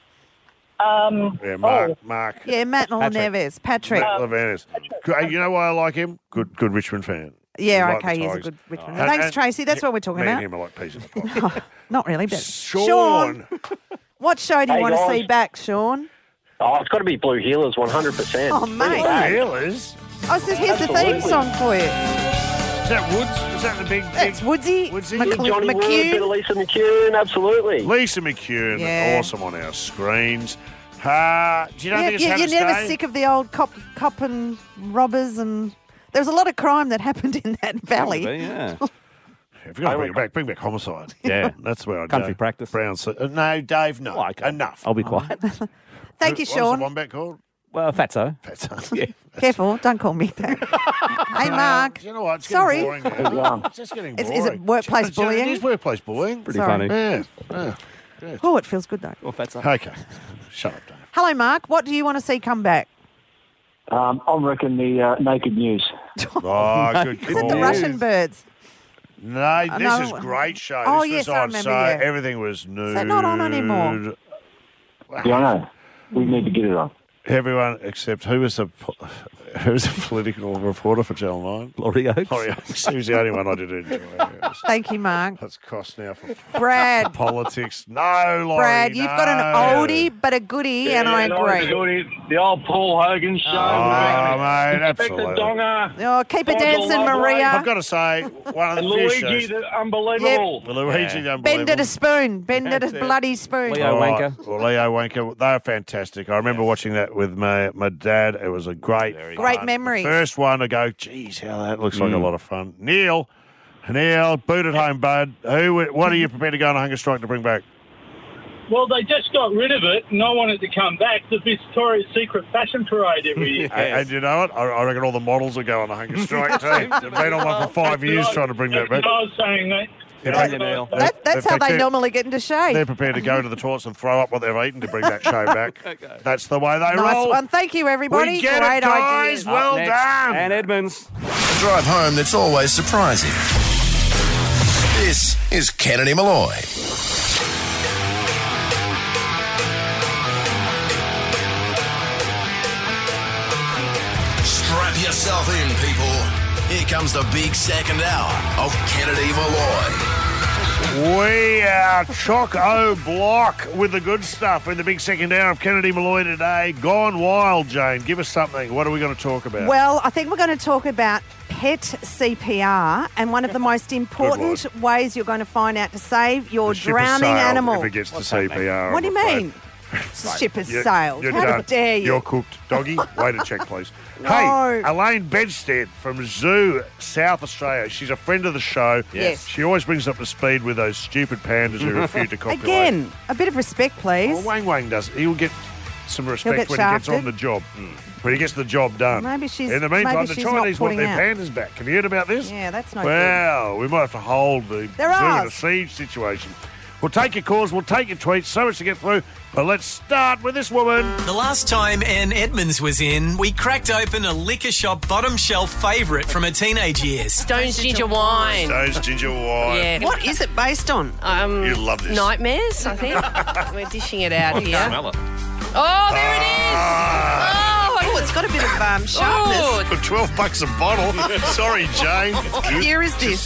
Mark. Yeah, Matt Neves. Patrick. Matt Neves. You know why I like him? Good Richmond fan. Yeah, okay, he's a good Richmond fan. Thanks, Tracy. That's what we're talking about. Me and him are like peas in the pod. Not really, but Sean. What show do you want to see back, Sean? Oh, it's got to be Blue Heelers, 100%. Oh, mate. Blue Heelers? Oh, so here's the theme song for you. Is that Woods? Is that the big... That's Woodsy. Johnny Wood, bit of Lisa McCune, absolutely. Lisa McCune, awesome on our screens. Do you know you're never sick of the old cop and robbers, and there was a lot of crime that happened in that valley. Yeah. If you're going to bring back Homicide. Yeah. That's where I'd Country go. Practice. Brown. No, Dave, no. Oh, okay. Enough. I'll be quiet. Thank you, Sean. What was the wombat called? Well, Fatso. Fatso. Yeah. Careful, don't call me that. Hey, Mark. You know what? It's Sorry. getting boring now. It's just getting boring. Is it workplace bullying? It is workplace bullying. Pretty funny. Yeah. Oh, it feels good, though. Well, Fatso. Okay. Shut up, Dave. Hello, Mark. What do you want to see come back? I reckon the Naked News. Oh, good call. Is it the Russian birds? No, this is a great show. Oh, this yes, was I on, remember, so yeah. everything was nude. Is that not on anymore? Yeah, I know. We need to get it on. Everyone except who's a political reporter for Channel 9? Laurie Oakes. Laurie Oakes. He was the only one I did enjoy. Thank you, Mark. That's cost now for Brad. politics. No, Laurie. Brad, you've got an oldie but a goodie, and I agree. The old Paul Hogan show. Oh, mate, Inspector absolutely. Donga. Oh, keep it dancing, Maria. I've got to say, one of the few Luigi, shows. the unbelievable. Luigi, the unbelievable. Bend it a spoon. Bend it a bloody spoon. Leo Wanker. Well, Leo Wanker, they are fantastic. I remember watching that with my dad. It was a great memory. The first one, I go, geez, how that looks like a lot of fun. Neil, boot at home, bud. What are you prepared to go on a hunger strike to bring back? Well, they just got rid of it, and I wanted to come back. The Victoria's Secret Fashion Parade every year. And you know what? I reckon all the models will go on a hunger strike too. They've been on one for 5 years trying to bring that back. I was saying that. That's how they normally get into shape. They're prepared to go to the toilets and throw up what they've eaten to bring that show back. That's the way they Nice roll. one. Thank you, everybody. We get Great it, guys. ideas. Well Next, done. Anne Edmonds. A drive home that's always surprising. This is Kennedy Malloy. Strap yourself in, people. Here comes the big second hour of Kennedy Malloy. We are chock-o-block with the good stuff in the big second hour of Kennedy Malloy today. Gone wild, Jane. Give us something. What are we going to talk about? Well, I think we're going to talk about pet CPR, and one of the most important ways you're going to find out to save your The ship has drowning sailed animal. if it gets to CPR. What do I'm you afraid. mean? Ship has sailed. You're How done. dare you? You're cooked. Doggy, way to check, please. No. Hey, Elaine Bedstead from Zoo, South Australia. She's a friend of the show. Yes. She always brings up to speed with those stupid pandas who refuse to copulate. Again, a bit of respect, please. Well, Wang Wang does. He'll get some respect get when he gets shafted. on the job. When he gets the job done. Maybe she's- In the meantime, maybe the she's Chinese not want their putting pandas back. Have you heard about this? Yeah, that's no good. Well, we might have to hold the zoo They're in a ours. siege situation. We'll take your calls, we'll take your tweets, so much to get through. But let's start with this woman. The last time Anne Edmonds was in, we cracked open a liquor shop bottom shelf favourite from her teenage years. Stone's Ginger Wine. Stone's Ginger Wine. Yeah. What is it based on? You love this. Nightmares, I think. We're dishing it out here. Smell it. Oh, there it is. Oh, it's got a bit of sharpness. For $12 a bottle. Sorry, Jane. What year is this?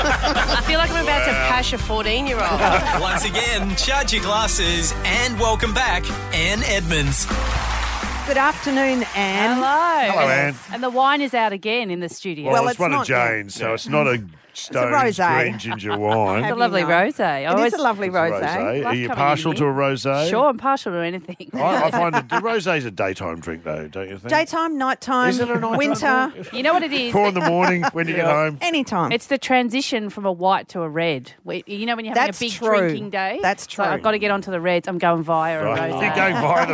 I feel like I'm about to pash a 14-year-old. Once again, charge your glasses and welcome back, Anne Edmonds. Good afternoon, Anne. Hello. Hello, Anne. And the wine is out again in the studio. Well, Well, it's one of it's not Jane's, so it's not a Stone's rosé. green ginger wine. It's a lovely rosé. It is a lovely rosé. Rosé. Are Love you coming partial in to a here. rosé? Sure, I'm partial to anything. I find that the rosé's a daytime drink, though, don't you think? Daytime, nighttime, Is it a nighttime winter, You know what it is? 4 in the morning when you get home. anytime. It's the transition from a white to a red. You know when you're having That's a big true. drinking day? That's So true. I've got to get onto the reds. I'm going via a Right. rosé. You're going via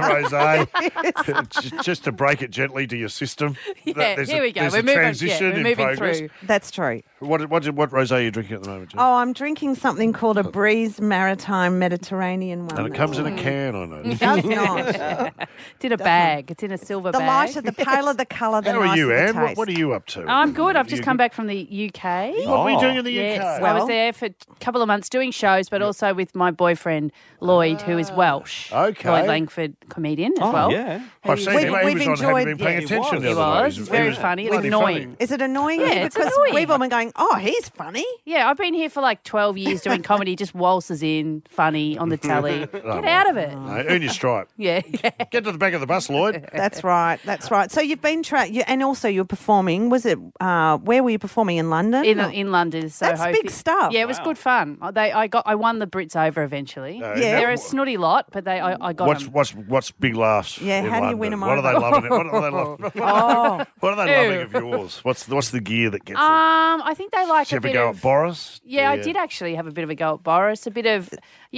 the rosé, just to break it gently to your system. Yeah, There's here we go. there's We're a moving, transition we're in moving progress. through. That's true. What rosé are you drinking at the moment, Jane? Oh, I'm drinking something called a Breeze Maritime Mediterranean one. And it comes in a can, I know. It does not. It's in a bag. It's in a silver The bag. lighter, the paler the colour, the How are nicer you, the Anne? taste. What are you up to? I'm good. I've just You come good? back from the UK. What were you doing in the Yes, UK? I was there for a couple of months doing shows, but also with my boyfriend Lloyd, who is Welsh. Okay. Lloyd Langford, comedian as well. Yeah. I've seen him. He We've was on Have You Been enjoyed- Paying yeah, Attention the He other day. was. It's very funny. It's bloody annoying. Is it annoying Yeah, you? it's Because annoying. we've all been going, oh, he's funny. Yeah, I've been here for like 12 years doing comedy, just waltzes in, funny, on the telly. Get well. out of it. No, earn your stripe. Yeah. Get to the back of the bus, Lloyd. That's right. That's right. So you've been and also you're performing. Was it where were you performing in London? In London, Soho. That's big stuff. Yeah, it was good fun. I won the Brits over eventually. Yeah. They're a snotty lot, but I got them. What's big laughs? Yeah, in how do you London? win 'em What are they over? loving? What are they loving? Oh. What are they loving of yours? What's the gear that gets them? I think they like Did you a ever bit go of at Boris? Yeah, I did actually have a bit of a go at Boris. A bit of,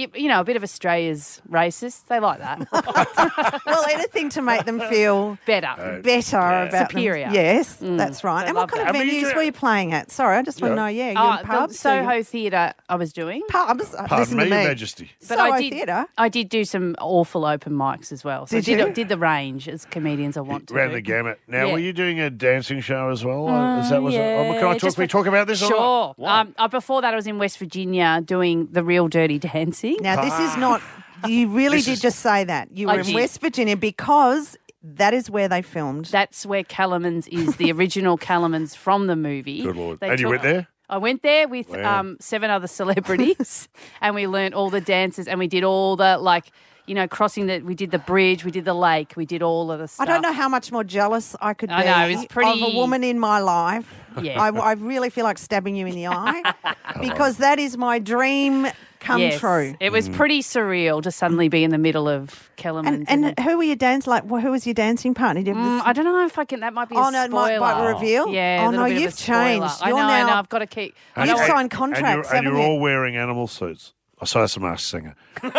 a bit of Australia's racist. They like that. Well, anything to make them feel better about superior. them. Yes, that's right. They And what love kind of that. venues were you playing at? Sorry, I just want to know. Yeah, you in pubs? The Soho Theatre I was doing. Pubs? Pardon Listen me, to Your me. Majesty. But Soho I did. Theatre? I did do some awful open mics as well. So Did you? did the range as comedians I want to Ran do. the gamut. Now, Yeah. were you doing a dancing show as well? Yeah, Can I just talk about this? Sure. Before that, I was in West Virginia doing the real Dirty Dancing. Now, this is not. You really did just say that. You were I in did. West Virginia because That is where they filmed. That's where Kellerman's is, the original Kellerman's from the movie. Good Lord. And you went there? I went there with 7 other celebrities and we learnt all the dances and we did all the, we did the bridge, we did the lake, we did all of the stuff. I don't know how much more jealous I could be I know, it's pretty... of a woman in my life. Yeah. I really feel like stabbing you in the eye because that is my dream come true. It was pretty surreal to suddenly be in the middle of Kellerman's. And who were you dancing like? Who was your dancing partner? I don't know if I can. That might be a spoiler. It might reveal. Yeah. Oh no, you've changed. I know. I've got to keep. You've signed contracts, and you're all wearing animal suits. I saw that's a Masked Singer.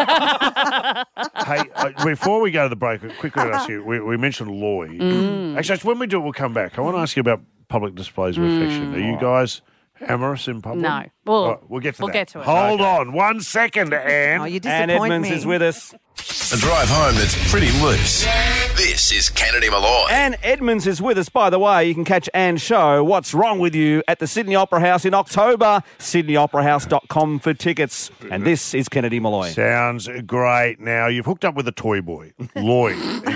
Hey, before we go to the break, quickly ask you. We mentioned Lloyd. Actually, when we do it, we'll come back. I want to ask you about public displays of affection. Are you guys amorous in public? No. Well, we'll get to that. Get to it. Hold on 1 second, Anne. Oh, you disappoint Anne Edmonds me. is with us. A drive home that's pretty loose. This is Kennedy Malloy. Anne Edmonds is with us. By the way, you can catch Anne's show, What's Wrong With You, at the Sydney Opera House in October. SydneyOperaHouse.com for tickets. And this is Kennedy Malloy. Sounds great. Now, you've hooked up with a toy boy, Lloyd.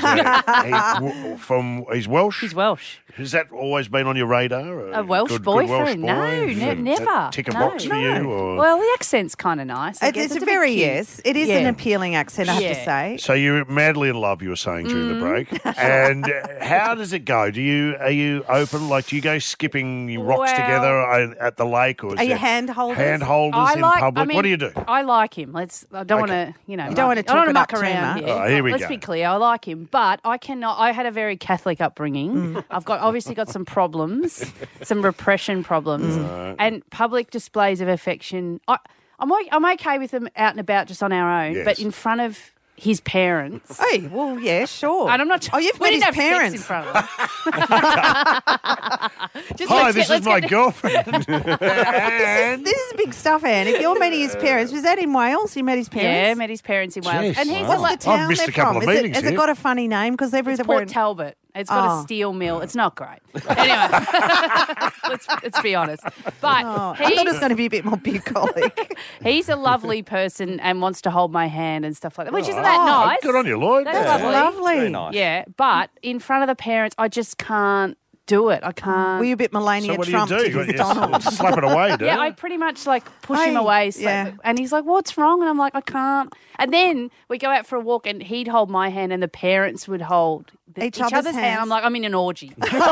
He's Welsh? He's Welsh. Has that always been on your radar? A Welsh boyfriend? Welsh No, never. Tick a box for you? Or? Well, the accent's kind of nice. It's a very, yes. It is an appealing accent, I have to say. So you're madly in love, you were saying during the break. And how does it go? Are you open? Like, do you go skipping rocks together at the lake? Or are you hand holders? Hand holders in public? What do you do? I like him. I don't want to, you don't want to talk muck about around. Here we go. Let's be clear. I like him, but I cannot. I had a very Catholic upbringing. I've obviously got some problems, some repression problems, and public displays of affection. I'm okay with them out and about, just on our own, but in front of his parents. Hey, well, yeah, sure. And I'm not. Oh, you've met his parents in front of them. Hi, this is my girlfriend. This is big stuff, Anne. If you're meeting his parents, was that in Wales? You met his parents? Yeah, met his parents in Wales. Jeez, and he's What's the town I've missed they're a couple from? of meetings Has it got a funny name? Because It's Port Talbot. It's got a steel mill. It's not great. Anyway, let's be honest. But I thought it was going to be a bit more bucolic. He's a lovely person and wants to hold my hand and stuff like that, which isn't that nice. Good on you, Lloyd. That's lovely. Very nice. Yeah, but in front of the parents, I just can't do it. I can't. Were you a bit Melania So what Trump do you do? to his Donald? Slap it away, do you? Yeah, I pretty much push him away. So, and he's like, "What's wrong?" And I'm like, "I can't." And then we go out for a walk, and he'd hold my hand, and the parents would hold each other's hand. I'm like, I'm in an orgy.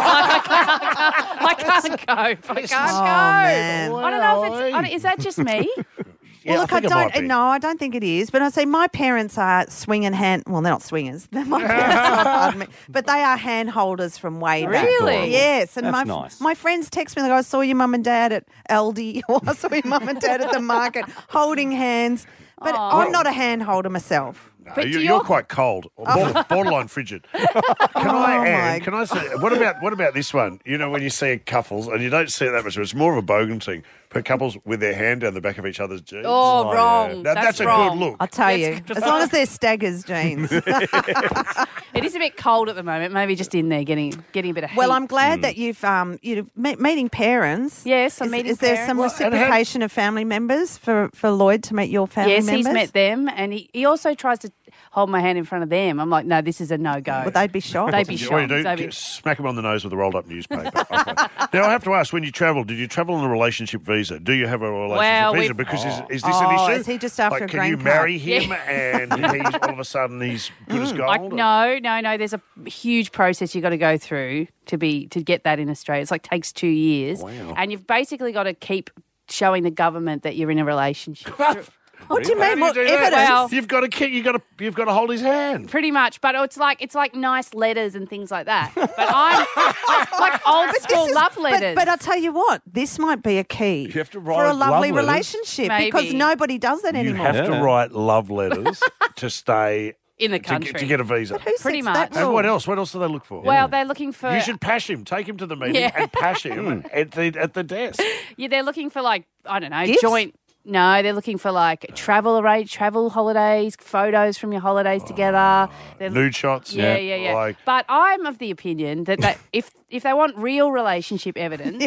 I can't go. I can't go. Man. I don't know if it's. Is that just me? Yeah, Well, look, I don't think it is. But I say my parents are swinging hand. Well, they're not swingers. My parents are, pardon me, but they are hand holders from way back. Really? Yes. And That's nice. my friends text me like, I saw your mum and dad at Aldi, or I saw your mum and dad at the market holding hands. But I'm not a hand holder myself. No, you're quite cold, borderline frigid. Can I say? What about this one? You know, when you see couples, and you don't see it that much, it's more of a bogan thing. But couples with their hand down the back of each other's jeans. Oh, wrong. Now, that's wrong. a good look. I'll tell you, as long as they're Staggers jeans. It is a bit cold at the moment. Maybe just in there getting a bit of heat. Well, I'm glad that you've meeting parents. Yes, I'm meeting Is there parents. some reciprocation of family members for Lloyd to meet your family members? Yes, he's met them, and he also tries to hold my hand in front of them. I'm like, no, this is a no-go. Well, they'd be shocked. They'd be shocked. What do you do? Smack them on the nose with a rolled-up newspaper. Now, I have to ask, when you travel, did you travel on a relationship visa? Do you have a relationship visa? Because is this an issue? Is he just after a can green you card? marry him and he's all of a sudden he's good as gold? No. There's a huge process you've got to go through to get that in Australia. It's takes 2 years. Wow. And you've basically got to keep showing the government that you're in a relationship. What do you mean? What evidence? Well, you've got to hold his hand. Pretty much, but it's like nice letters and things like that. But I'm like old school love letters. But I'll tell you what, this might be a key You have to write for a lovely love letters. relationship Maybe. because nobody does that You anymore. have to write love letters to stay in the country to get a visa. Who Pretty sets that much. And rule? what else? What else do they look for? Well, they're looking for. You should pash him. Take him to the meeting and pash him at the desk. Yeah, they're looking for I don't know, Gifts? joint. No, they're looking for like travel holidays, photos from your holidays together. Nude shots. Yeah. Like, But I'm of the opinion that if they want real relationship evidence,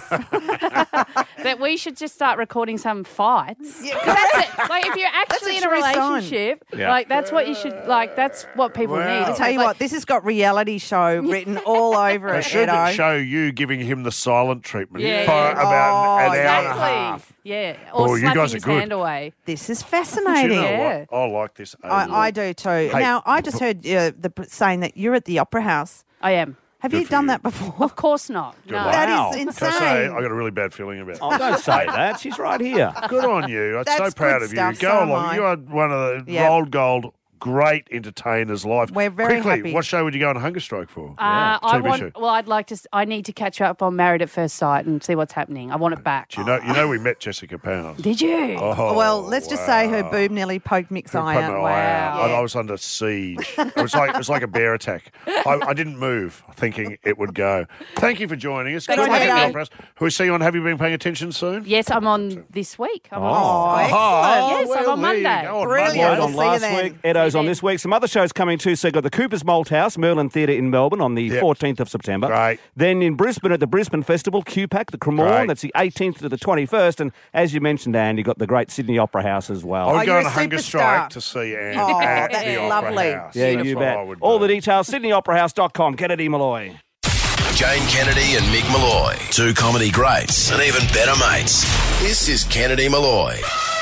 that we should just start recording some fights. Yeah. That's it. Like if you're actually in a relationship, like that's what you should like. That's what people need. I'll tell you what, this has got reality show written all over it. They should show you giving him the silent treatment Yeah, for yeah. about an hour and a Exactly. half. Yeah. Or Oh, you slapping guys are his good. hand away. This is Do fascinating. you know Yeah. what? I like this. I do too. Hey, Now, I just heard saying that you're at the Opera House. I am. Have Good you for done you. that before? Of course not. No. That Wow. is Can I say, insane. I got a really bad feeling about it. Oh, don't say that. She's right here. Good on you. I'm so That's proud good of you. stuff, Go so am along. I. You are one of the Yeah. old gold, great entertainers live. We're very Quickly, happy. what show would you go on Hunger Strike for? I show. I'd like to. I need to catch up on Married at First Sight and see what's happening. I want it back. Do you know we met Jessica Powers. Did you? Oh, Well, let's just say her wow. boob nearly poked Mick's eye Put out. my eye Wow. out. Yeah. I was under siege. It was like a bear attack. I didn't move, thinking it would go. Thank you for joining us. Thanks Good for to have having you me. on, Press. Who we see you on? Have you been paying attention soon? Yes, I'm on this week. I'm Oh, on. excellent. Yes, I'm on there you Monday. go. On Brilliant. Monday. Lloyd We'll on see you last then. week, Edo's See you on then. this week. Some other shows coming too. So you've got the Cooper's Malt House, Merlin Theatre in Melbourne on the Yep. 14th of September. Great. Then in Brisbane at the Brisbane Festival, QPAC, the Cremorne, Great. that's the 18th to the 21st. And as you mentioned, Anne, you've got the great Sydney Opera House as well. I would go you're on a a Hunger superstar. Strike to see Anne Oh, at that's the Opera lovely. House. Yeah, That's you what I bet. would All do. the details, sydneyoperahouse.com. Kennedy Malloy. Jane Kennedy and Mick Malloy. Two comedy greats and even better mates. This is Kennedy Malloy.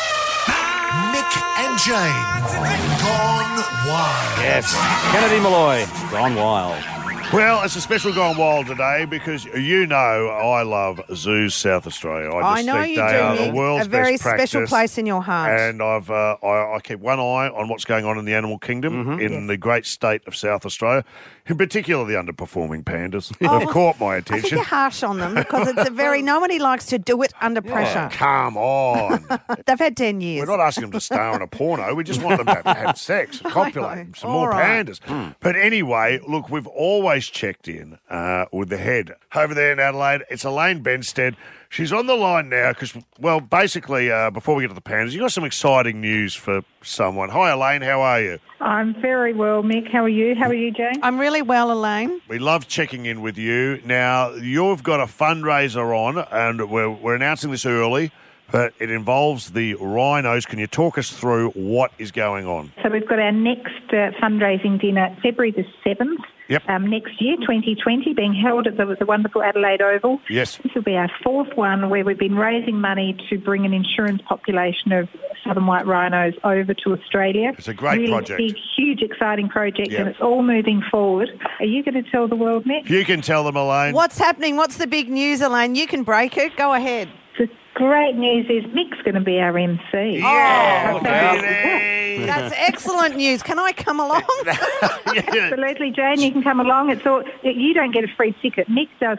Mick and Jane. Gone wild. Yes, Kennedy Malloy. Gone wild. Well, it's a special Gone Wild today because you know I love zoos South Australia. I just know think you they do, are the Mick. world's A very best practice. special place in your heart. And I keep one eye on what's going on in the animal kingdom in the great state of South Australia, in particular the underperforming pandas. They've caught my I think attention. you're harsh on them because it's a very nobody likes to do it under pressure. Come on. They've had 10 years. We're not asking them to star in a porno. We just want them to have sex, copulate, some more right. pandas. But anyway, look, we've always checked in with the head over there in Adelaide. It's Elaine Benstead. She's on the line now because, well, basically, before we get to the pandas, you've got some exciting news for someone. Hi, Elaine. How are you? I'm very well, Mick. How are you? How are you, Jane? I'm really well, Elaine. We love checking in with you. Now, you've got a fundraiser on, and we're announcing this early, but it involves the rhinos. Can you talk us through what is going on? So we've got our next fundraising dinner February the 7th. Yep. Next year, 2020, being held at the wonderful Adelaide Oval. Yes. This will be our fourth one where we've been raising money to bring an insurance population of southern white rhinos over to Australia. It's a great really project. Big, huge, exciting project, Yep. and it's all moving forward. Are you going to tell the world, Mick? You can tell them, Elaine. What's happening? What's the big news, Elaine? You can break it. Go ahead. The great news is Mick's going to be our MC. Yeah, Oh, That's excellent news. Can I come along? Absolutely, Jane. You can come along. It's all you don't get a free ticket. Mick does.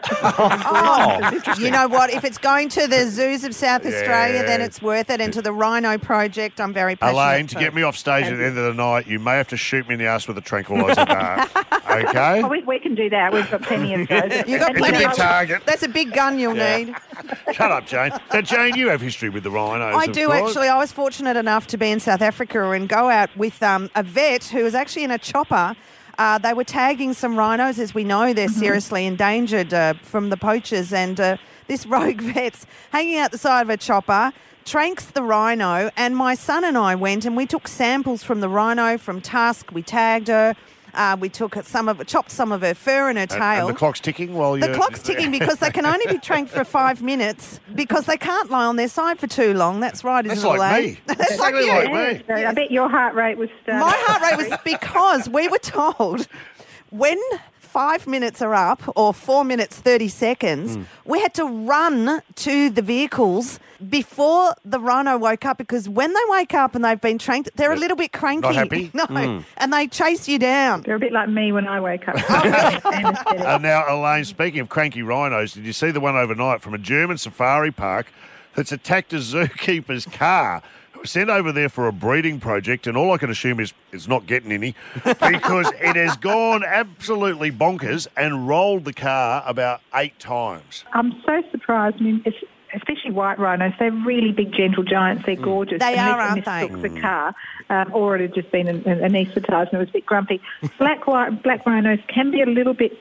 You know what? If it's going to the zoos of South Australia, then it's worth it. And to the Rhino Project, I'm very passionate. Elaine, to too. get me off stage at the end of the night, you may have to shoot me in the ass with a tranquilizer dart. Okay? Oh, we can do that. We've got plenty of those. You've got It's a plenty big of target. That's a big gun you'll need. Shut up, Jane. Now, Jane, you have history with the rhinos. I of do course. actually. I was fortunate enough to be in South Africa and go out with a vet who was actually in a chopper. They were tagging some rhinos. As we know, they're seriously endangered from the poachers. And this rogue vet's hanging out the side of a chopper, tranks the rhino. And my son and I went and we took samples from the rhino, from tusk. We tagged her. We took chopped some of her fur and her tail. And the clock's ticking while you... The clock's ticking because they can only be tranked for 5 minutes because they can't lie on their side for too long. That's right, isn't That's it, like Elaine? me. That's like Exactly you. like me. I bet your heart rate was. My heart rate was because we were told when 5 minutes are up or 4 minutes 30 seconds, we had to run to the vehicles before the rhino woke up because when they wake up and they've been tranked, they're a little bit cranky. Not happy? No, and they chase you down. They're a bit like me when I wake up. And now, Elaine, speaking of cranky rhinos, did you see the one overnight from a German safari park that's attacked a zookeeper's car? It was sent over there for a breeding project, and all I can assume is it's not getting any because it has gone absolutely bonkers and rolled the car about 8 times. I'm so surprised. I mean, especially white rhinos, they're really big, gentle giants. They're gorgeous. They are, aren't they? they? The car, or it had just been anaesthetised and it was a bit grumpy. Black rhinos can be a little bit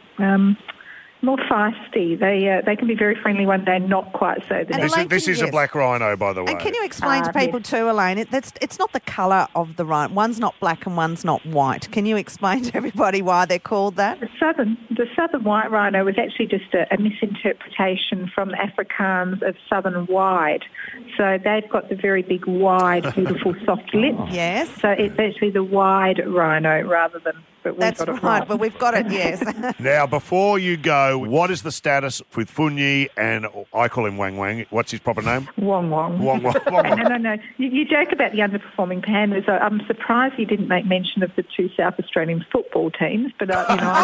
more feisty. They can be very friendly one day, not quite so. This is a black rhino, by the way. And can you explain to people too, Elaine? It's not the colour of the rhino. One's not black and one's not white. Can you explain to everybody why they're called that? The southern white rhino was actually just a misinterpretation from the Afrikaans of southern wide. So they've got the very big, wide, beautiful, soft lips. Yes. So it's actually the wide rhino rather than. But That's got it right, but we've got it, yes. Now, before you go, what is the status with Funyi and I call him Wang Wang? What's his proper name? Wong Wong. Wong Wong. No. You joke about the underperforming pandas. I'm surprised you didn't make mention of the two South Australian football teams, but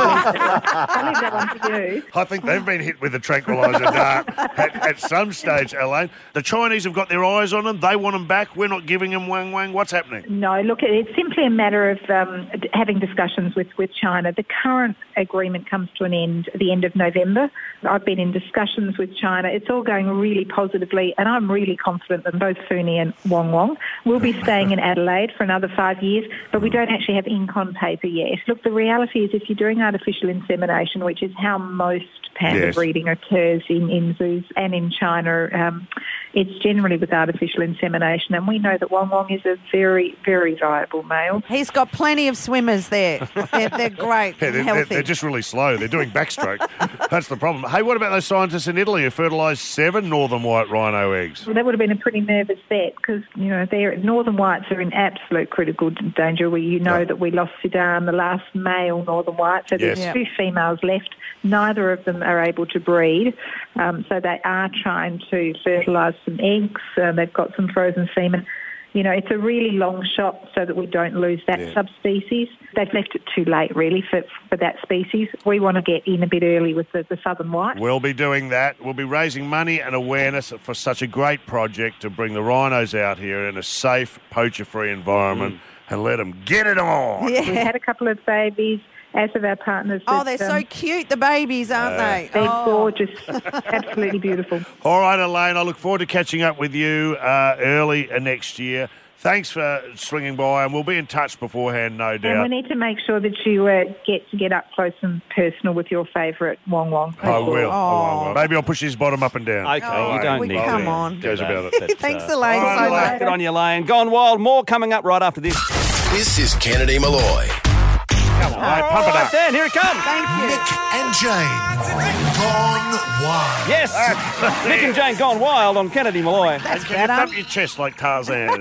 I'll leave that one to you. I think they've been hit with a tranquiliser dart at some stage, Elaine. The Chinese have got their eyes on them. They want them back. We're not giving them Wang Wang. What's happening? No, look, it's simply a matter of having discussions with China. The current agreement comes to an end at the end of November. I've been in discussions with China. It's all going really positively, and I'm really confident that both Funi and Wong Wong will be staying in Adelaide for another 5 years, but we don't actually have in-con paper yet. Look, the reality is if you're doing artificial insemination, which is how most panda breeding occurs in zoos and in China, it's generally with artificial insemination, and we know that Wong Wong is a very, very viable male. He's got plenty of swimmers there. They're great and healthy. They're just really slow. They're doing backstroke. That's the problem. Hey, what about those scientists in Italy who fertilised 7 northern white rhino eggs? Well, that would have been a pretty nervous bet because, northern whites are in absolute critical danger. That we lost Sudan, the last male northern white, so there's 2 females left. Neither of them are able to breed, so they are trying to fertilise some eggs. They've got some frozen semen. It's a really long shot so that we don't lose that subspecies. They've left it too late, really, for that species. We want to get in a bit early with the southern white. We'll be doing that. We'll be raising money and awareness for such a great project to bring the rhinos out here in a safe, poacher-free environment and let them get it on. Yeah. We've had a couple of babies, as of our partners. Oh, they're so cute, the babies, aren't they? They're gorgeous. Absolutely beautiful. All right, Elaine, I look forward to catching up with you early next year. Thanks for swinging by, and we'll be in touch beforehand, no doubt. And we need to make sure that you get up close and personal with your favourite Wong Wong. I will. Oh. Maybe I'll push his bottom up and down. Okay, you don't need come to. on. Goes about it. Thanks, Elaine, so much. Good on you, Elaine. Gone Wild. More coming up right after this. This is Kennedy Malloy. Come on, mate, pump it up. Dan, here it comes. Thank you. Nick and Jane, Gone Wild. Yes, Nick and Jane Gone Wild on Kennedy Malloy. That's Can you better. thump your chest like Tarzan?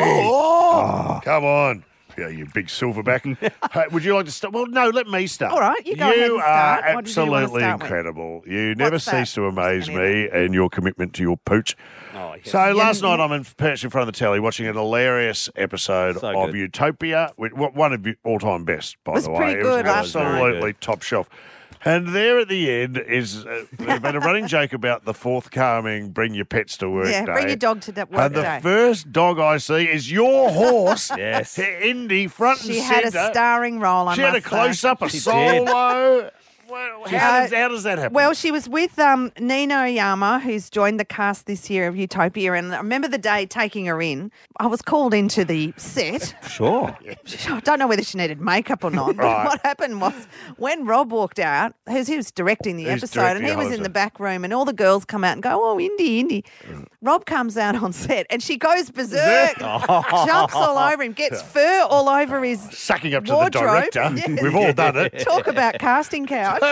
Come on. Yeah, you big silverback. Hey, would you like to start? Well, no, let me start. All right, you go ahead and start. are What did you want to absolutely start with? incredible. You never What's that? cease to amaze me and your commitment to your pooch. Oh, yes. So last night I'm perched in front of the telly watching an hilarious episode of Utopia, one of your all-time best, by Was the way. pretty good It was last night. absolutely top shelf. And there at the end is there's been a running joke about the forthcoming Bring Your Pets to Work Yeah, day. bring your dog to work And the day. first dog I see is your horse, Yes. Indy, front She and had centre. a starring role, I She had a must say. close-up, a She solo. Well, how does that happen? Well, she was with Nina Oyama, who's joined the cast this year of Utopia, and I remember the day taking her in. I was called into the set. Sure. I don't know whether she needed makeup or not. But Right. what happened was when Rob walked out, he was directing the He's episode, directing and he the was whole in the episode. back room, and all the girls come out and go, "Oh, Indy." Rob comes out on set, and she goes berserk, jumps all over him, gets fur all over his Sucking up to wardrobe. the director. Yes. We've all done it. Talk about casting couch.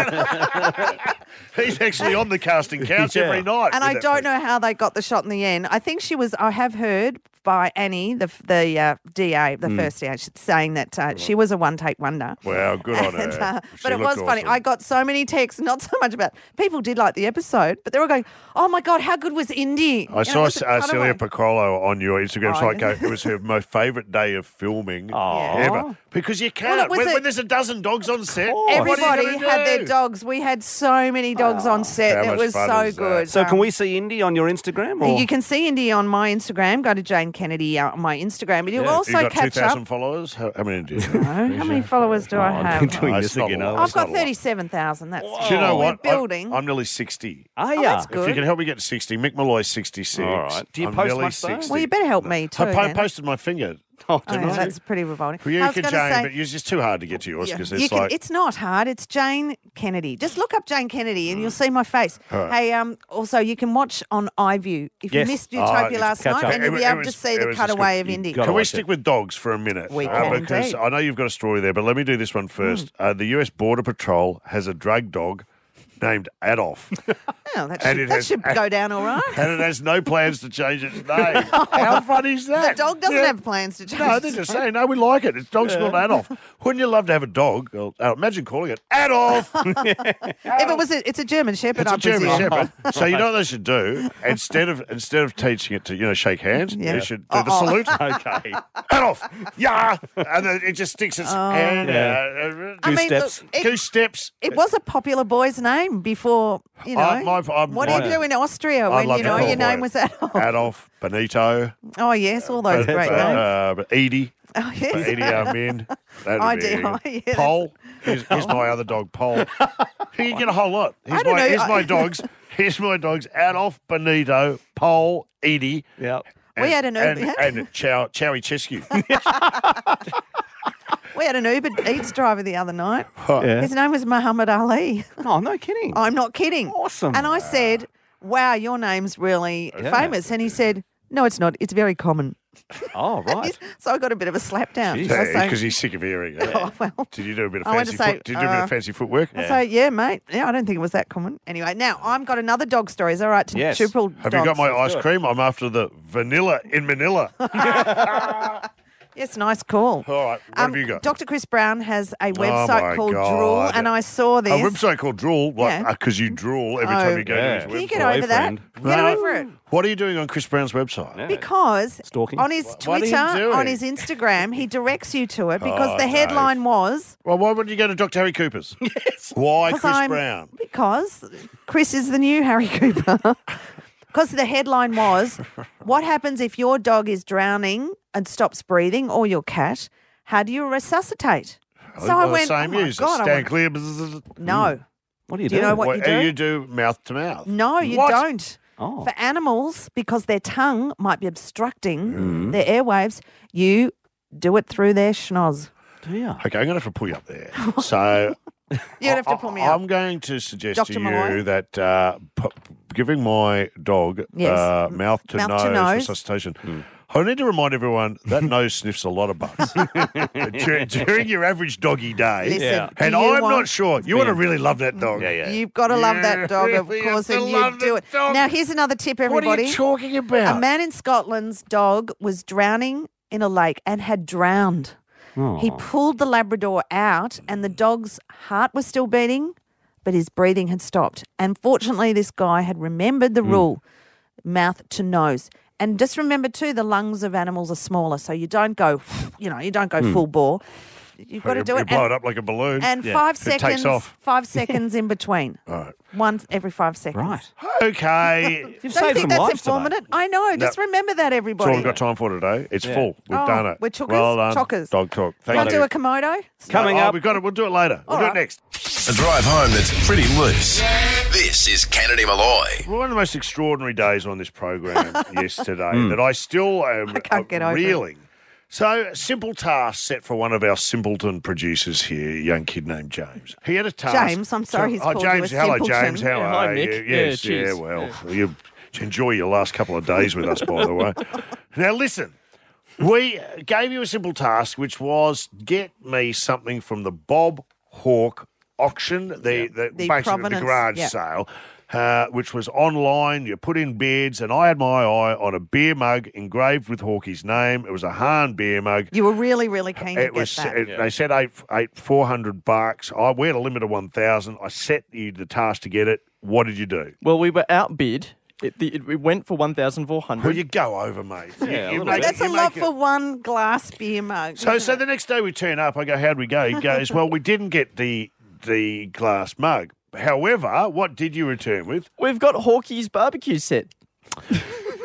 He's actually on the casting couch every night. And I don't know how they got the shot in the end. I think I have heard by Annie, the DA, the first DA, saying that she was a one-take wonder. Wow, good on her. But it was funny. I got so many texts, not so much about people did like the episode, but they were going, "Oh my God, how good was Indy?" I saw Celia Piccolo on your Instagram site go, it was her most favourite day of filming ever. Because you can't, when there's a dozen dogs on set, everybody had their dogs. We had so many dogs on set. How It much was fun so is that? good. So can we see Indy on your Instagram? Or? You can see Indy on my Instagram. Go to Jane Kennedy on my Instagram. And you'll You also got catch 2,000 up. followers? How many do you have? How many followers do I have? I'm doing Oh, this it's not again. a lot. I've It's not got a lot. 37,000. That's Do you know we're what? building. I'm nearly 60. Are Oh, you? that's If you good. can help me get to 60, Mick Malloy's 66. All right. Do you I'm post nearly much, though? 60. Well, you better help me too. I then. posted my finger. Oh, Oh, yeah, that's pretty revolting. Well, you I was can, gonna Jane, say- but it's just too hard to get to yours because You it's can- like... it's not hard. It's Jane Kennedy. Just look up Jane Kennedy and you'll see my face. All right. Hey, also you can watch on iView if Yes. you missed Oh, Utopia it's last catch night, up. and you'll be It able to was- see it the was just cutaway good. of Indy. Gotta Can we watch stick it. with dogs for a minute? We can because indeed. I know you've got a story there, but let me do this one first. The US Border Patrol has a drug dog named Adolf. Oh, that And should, it that has- should go down all right. And it has no plans to change its name. How funny is The that? dog doesn't Yeah. have plans to change. No, its they're just name. saying, no, we like it. Its dog's called Adolf. Wouldn't you love to have a dog? Well, imagine calling it Adolf. If it was, it's a German Shepherd. It's I a German presume. Shepherd. So you know what they should do? Instead of teaching it to shake hands, Yeah. they should do the salute. Okay. Adolf, yeah, and then it just sticks its hand out. I mean, steps. look, it, 2 steps. it was a popular boy's name before. You know, what do you do in Austria I when love you know to your call name it was Adolf? Adolf, Benito, Oh yes, all those great names. Edie. Oh yes. Idi Amin. I do. Oh, yeah, Pole. Here's my other dog, Pole. You can get a whole lot. I don't know. Here's my dogs. Here's my dogs. Adolf, Benito, Pole, Edie. Yeah. We had an Uber. and Chowie Chescu. We had an Uber Eats driver the other night. Yeah. His name was Muhammad Ali. Oh, no kidding. I'm not kidding. Awesome. And I said, "Wow, your name's really Yeah. famous." And he said, "No, it's not. It's very common." Oh, right. So I got a bit of a slap down. Because I was saying- he's sick of hearing it. Oh, well. Did you do a bit of I went fancy to say, foot? Did you do a bit of fancy footwork? I say, yeah, mate. Yeah, I don't think it was that common. Anyway, now I've got another dog story. Is that all right? To Yes. triple Have you got dogs? my ice cream? I'm after the vanilla in Manila. Yes, nice call. All right, what have you got? Dr. Chris Brown has a Oh, website my called God. Drool, and I saw this. A website called Drool? Yeah. Because you drool every Oh. time you go to Yeah. his Can you website. get over that? Get No. over it. What are you doing on Chris Brown's website? Because Stalking? on his What are you Twitter, doing? on his Instagram, he directs you to it because Oh, the headline was Well, why wouldn't you go to Dr. Harry Cooper's? Yes. Why Chris Brown? Because Chris is the new Harry Cooper. Because the headline was, what happens if your dog is drowning and stops breathing, or your cat? How do you resuscitate? So I went, same oh my use. God, I Stand went, clear. no. What do you Do you know what you do? You do mouth to mouth. No, you What? don't. Oh. For animals, because their tongue might be obstructing their airwaves, you do it through their schnoz. Do you? Okay, I'm going to have to pull you up there. So You don't have to pull me up. I'm going to suggest Dr. to Malloy? you that giving my dog Yes. mouth to Mouth to nose nose. resuscitation. I need to remind everyone that nose sniffs a lot of butts during your average doggy day. Listen, Yeah. And do you I'm want- not sure. You want to really love that dog. You've got to love that dog, of You course, have to and you love do the it. dog. Now, here's another tip, What are everybody. you talking about? A man in Scotland's dog was drowning in a lake and had drowned. He pulled the Labrador out, and the dog's heart was still beating, but his breathing had stopped. And fortunately, this guy had remembered the rule, mouth to nose. And just remember, too, the lungs of animals are smaller, so you don't go, you don't go full bore. You've got to do You it. blow and- it up like a balloon. And Yeah. 5 It seconds. takes off. 5 seconds in between. All right. Once every 5 seconds. Right. Okay. You've Don't saved you think some that's lives today. informative? I know. Just remember that, That's everybody. all we've got time for today. It's full. We've Oh, done it. we're chookers? Well done. Chockers. Dog talk. Thank Want to you. do a Komodo? Coming up. We've got it. We'll do it later. We'll All do right. it next. A drive home that's pretty loose. This is Kennedy Malloy. One of the most extraordinary days on this program yesterday that I still am can't get over it. reeling. So, simple task set for one of our simpleton producers here, a young kid named James. He had a task. James, I'm sorry he's oh, called you James, a hello, simpleton. James. How Yeah, are hi, you? Nick. Yes, Yeah, yeah, cheers. well, you enjoy your last couple of days with us, by the way. Now, listen. We gave you a simple task, which was get me something from the Bob Hawke auction, the basically the provenance, garage yeah. sale, which was online. You put in bids, and I had my eye on a beer mug engraved with Hawkey's name. It was a Hahn beer mug. You were really, really keen to It get was. that. They said $400. We had a limit of 1,000. I set you the task to get it. What did you do? Well, we were outbid. It went for 1,400. Well, you go over, mate. Yeah, a You little make- bit. That's a you lot make it- for one glass beer mug. So isn't it? the next day we turn up. I go, how'd we go? He goes, well, we didn't get the glass mug. However, what did you return with? We've got Hawkey's barbecue set.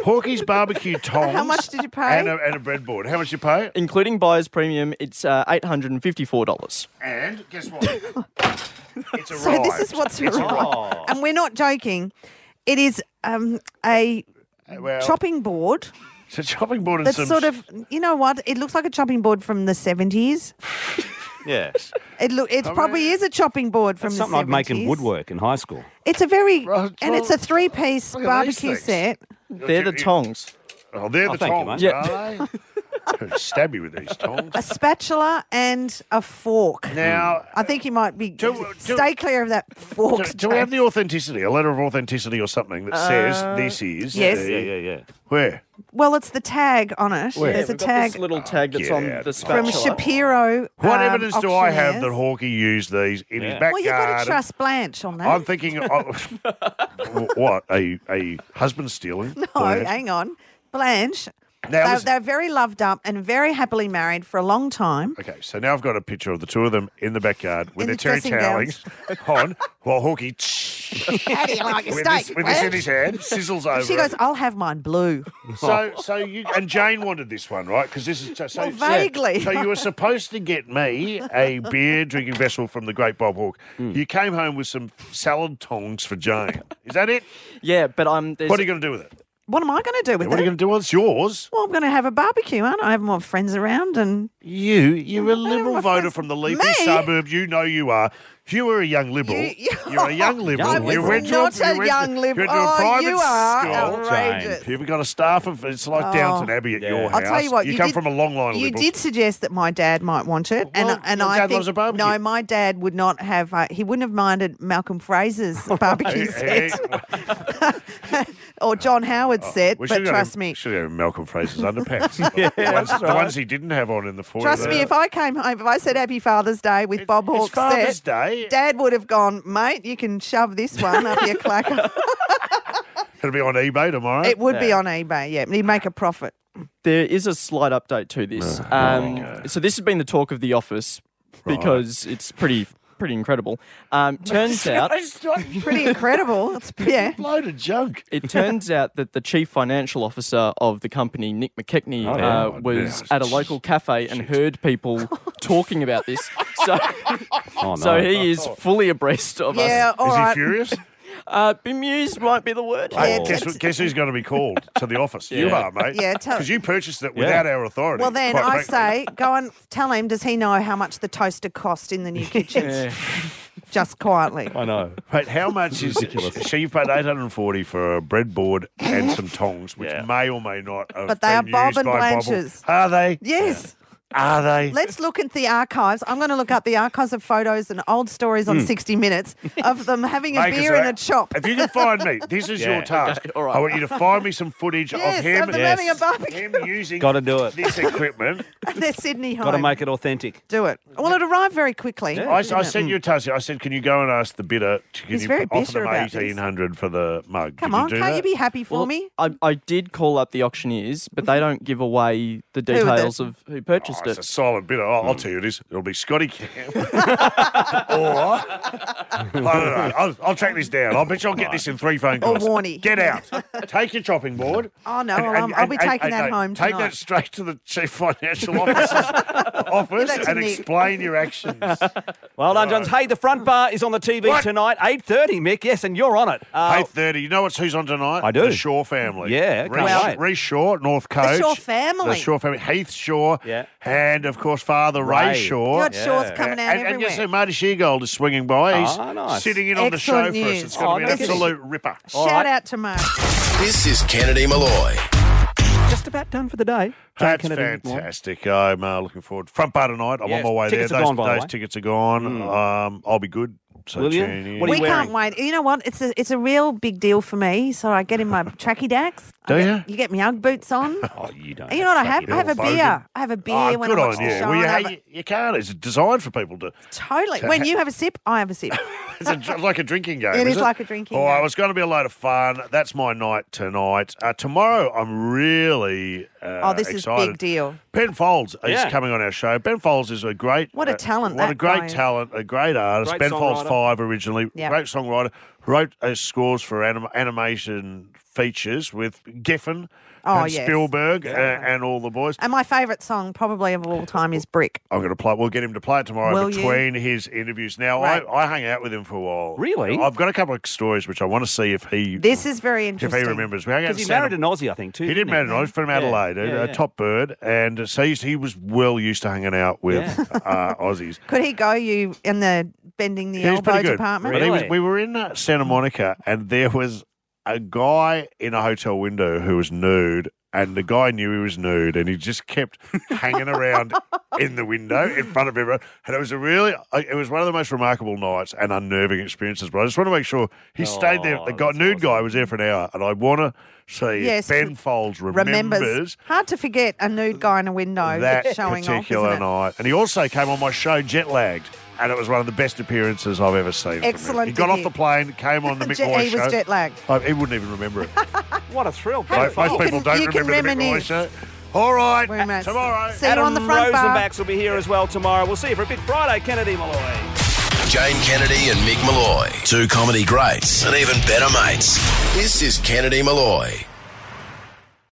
Hawkey's barbecue tongs. How much did you pay? And a breadboard. How much did you pay? Including buyer's premium, it's $854. And guess what? It's arrived. So this is what's arrived. And we're not joking. It is a chopping board. It's a chopping board and That's some... sort of, you know what? It looks like a chopping board from the 70s. Yes. It probably is a chopping board from That's the 70s. something I'd make in woodwork in high school. It's a very, and it's a 3-piece Look at barbecue these set. They're the tongs. Oh, they're the thank you, tongs, mate. are they? Stab you with these tongs. A spatula and a fork. Now, I think you might be... stay clear of that fork. do we have the authenticity, a letter of authenticity or something that says this is... Yes. Yeah. Where? Well, it's the tag on it. Where? There's a We've got tag this little tag that's on the from spatula. Shapiro. What evidence do I have that auctioneers. Hawkey used these in his backyard? Well, you've got to trust Blanche on that. I'm thinking, what, a husband stealing? No, Blanche? hang on. Blanche, Now, listen- they're very loved up and very happily married for a long time. Okay, so now I've got a picture of the two of them in the backyard with In their the terry dressing towelings on, while Hawkey How do you like your with steak? this in his hand sizzles over. She goes, I'll have mine blue. So you and Jane wanted this one, right? Because this is so Well, vaguely. So you were supposed to get me a beer drinking vessel from the Great Bob Hawke. You came home with some salad tongs for Jane. Is that it? Yeah, but What are you going to do with it? What am I going to do with What are it? you going to do? Well, it's yours. Well, I'm going to have a barbecue, aren't I? I have more friends around and... You're a Liberal my voter friends- from the leafy Me? suburb. You know you are. You were a young Liberal. You're a young Liberal. I was you went not to a young Liberal. You went to a private you are school. outrageous. You've got a staff of, it's like Downton Abbey at your house. I'll tell you what. You come did- from a long line of You Liberals. did suggest that my dad might want it, Well, and your I dad think loves a barbecue. no, my dad would not have. He wouldn't have minded Malcolm Fraser's barbecue set or John Howard's set. We But should've got trust him- me, should have Malcolm Fraser's underpants. that's the ones he didn't have on in the foyer. trust me. If I came home, if I said Happy Father's Day with Bob it's Hawke's Father's set, Day. Dad would have gone, mate. You can shove this one up your clacker. It'll be on eBay tomorrow. It would be on eBay. Yeah, he'd make a profit. There is a slight update to this. So this has been the talk of the office because it's pretty incredible. Turns out... Pretty incredible. It's load of junk. It turns out that the chief financial officer of the company, Nick McKechnie, was at a local cafe and heard people talking about this. So, so he is fully abreast of us. all Is right. he furious? Bemused might be the word. Guess who's going to be called to the office? You are, mate. Yeah, because you purchased it without our authority. Well, then quite I frankly. say, go and tell him, does he know how much the toaster cost in the new kitchens? Just quietly. I know. Mate, how much is ridiculous? So you've paid $840 for a breadboard and some tongs, which may or may not have But they are been Bob used and by Blanche's. Are they? Yes. Are they? Let's look at the archives. I'm going to look up the archives of photos and old stories on 60 Minutes of them having a Mate, beer in a shop. If you can find me, this is your task. Okay, all right. I want you to find me some footage Yes, of him, of them having a barbecue. him using Gotta do it. this equipment. At their Sydney home. Got to make it authentic. Do it. Well, it arrived very quickly. I sent you a task. I said, can you go and ask the bidder, can He's you very offer bitter them about this. $1,800 for the mug? Come Did on, you do can't that? you be happy for me? I did call up the auctioneers, but they don't give away the Who are they? details of who purchased It's it. a silent bidder. I'll tell you it is. It'll be Scotty Cam. or, I don't know. I'll track this down. I bet you I'll get this in 3 phone Or calls. Warnie. Get out. Take your chopping board. Oh, no, I'll be taking that home Take tonight. that straight to the chief financial officer's office that to and Nick. explain your actions. Well done, Johns. Hey, the front bar is on the TV What? tonight, 8:30, Mick. Yes, and you're on it. 8:30. You know who's on tonight? I do. The Shaw family. Yeah, can't wait. Reece Shaw, North Coach. Shaw family. The Shaw family. Heath Shaw. Yeah. And, of course, Father Ray Ray. Shaw. Good Shaw's coming out And everywhere. yes, so Marty Sheargold is swinging by. He's nice. sitting in on the show Excellent for us. news. It's going to be an this is- absolute ripper. Shout out to Mark. This is Kennedy Malloy. Just about done for the day. That's Kennedy, fantastic. I'm looking forward. Front bar tonight. I'm Yes, on my way there. tickets are gone, by the Those way. tickets are gone. I'll be good. So Will you? tune in. What are We you can't wearing? wait. You know what? It's a real big deal for me. So I get in my tracky dacks. Do you? You get my Ugg boots on. Oh, you don't. And you know what I have? Tracky I have a little beer. bogan. I have a beer Oh, when good I watch on the you. show. Well, and I have you can't. It's designed for people to. Totally. When you have a sip, I have a sip. It's like a drinking game. It is is like a drinking Oh, game. it's going to be a load of fun. That's my night tonight. Tomorrow, I'm really This is excited. big deal. Ben Folds is Yeah. coming on our show. Ben Folds is a great... What a talent What a that great guy is. talent, a great artist. Great Ben Folds songwriter. 5 originally. Yep. Great songwriter. Wrote scores for animation features with Geffen Oh, and yes. Spielberg and all the boys. And my favourite song probably of all time is Brick. I'm going to play. We'll get him to play it tomorrow Will you? between his interviews. Now, Right. I hung out with him for a while. Really? I've got a couple of stories which I want to see if he This is very interesting. if he remembers. We hung out Because in he Santa- married an Aussie, I think, too. He did marry an Aussie from Adelaide, a top bird, and so he was well used to hanging out with Aussies. Could he go you in the bending the He was elbow pretty good. department? But we were in Santa Monica, and there was a guy in a hotel window who was nude, and the guy knew he was nude, and he just kept hanging around in the window in front of everyone. And it was it was one of the most remarkable nights and unnerving experiences. But I just want to make sure he stayed there. The nude guy was there for an hour, and I want to see if Ben Folds remembers Hard to forget a nude guy in a window that showing particular off, isn't it? night. And he also came on my show, Jet Lagged. And it was one of the best appearances I've ever seen. from him. Excellent He got to off hear. the plane, came on the Mick Malloy show. He was jet lagged. He wouldn't even remember it. What a thrill. Most people don't you can remember the Mick Malloy reminisce. show. All right, Reminisce. tomorrow. See you Adam on the front bar. Rosenbachs will be here as well tomorrow. We'll see you for a big Friday, Kennedy Malloy. Jane Kennedy and Mick Malloy. Two comedy greats and even better mates. This is Kennedy Malloy.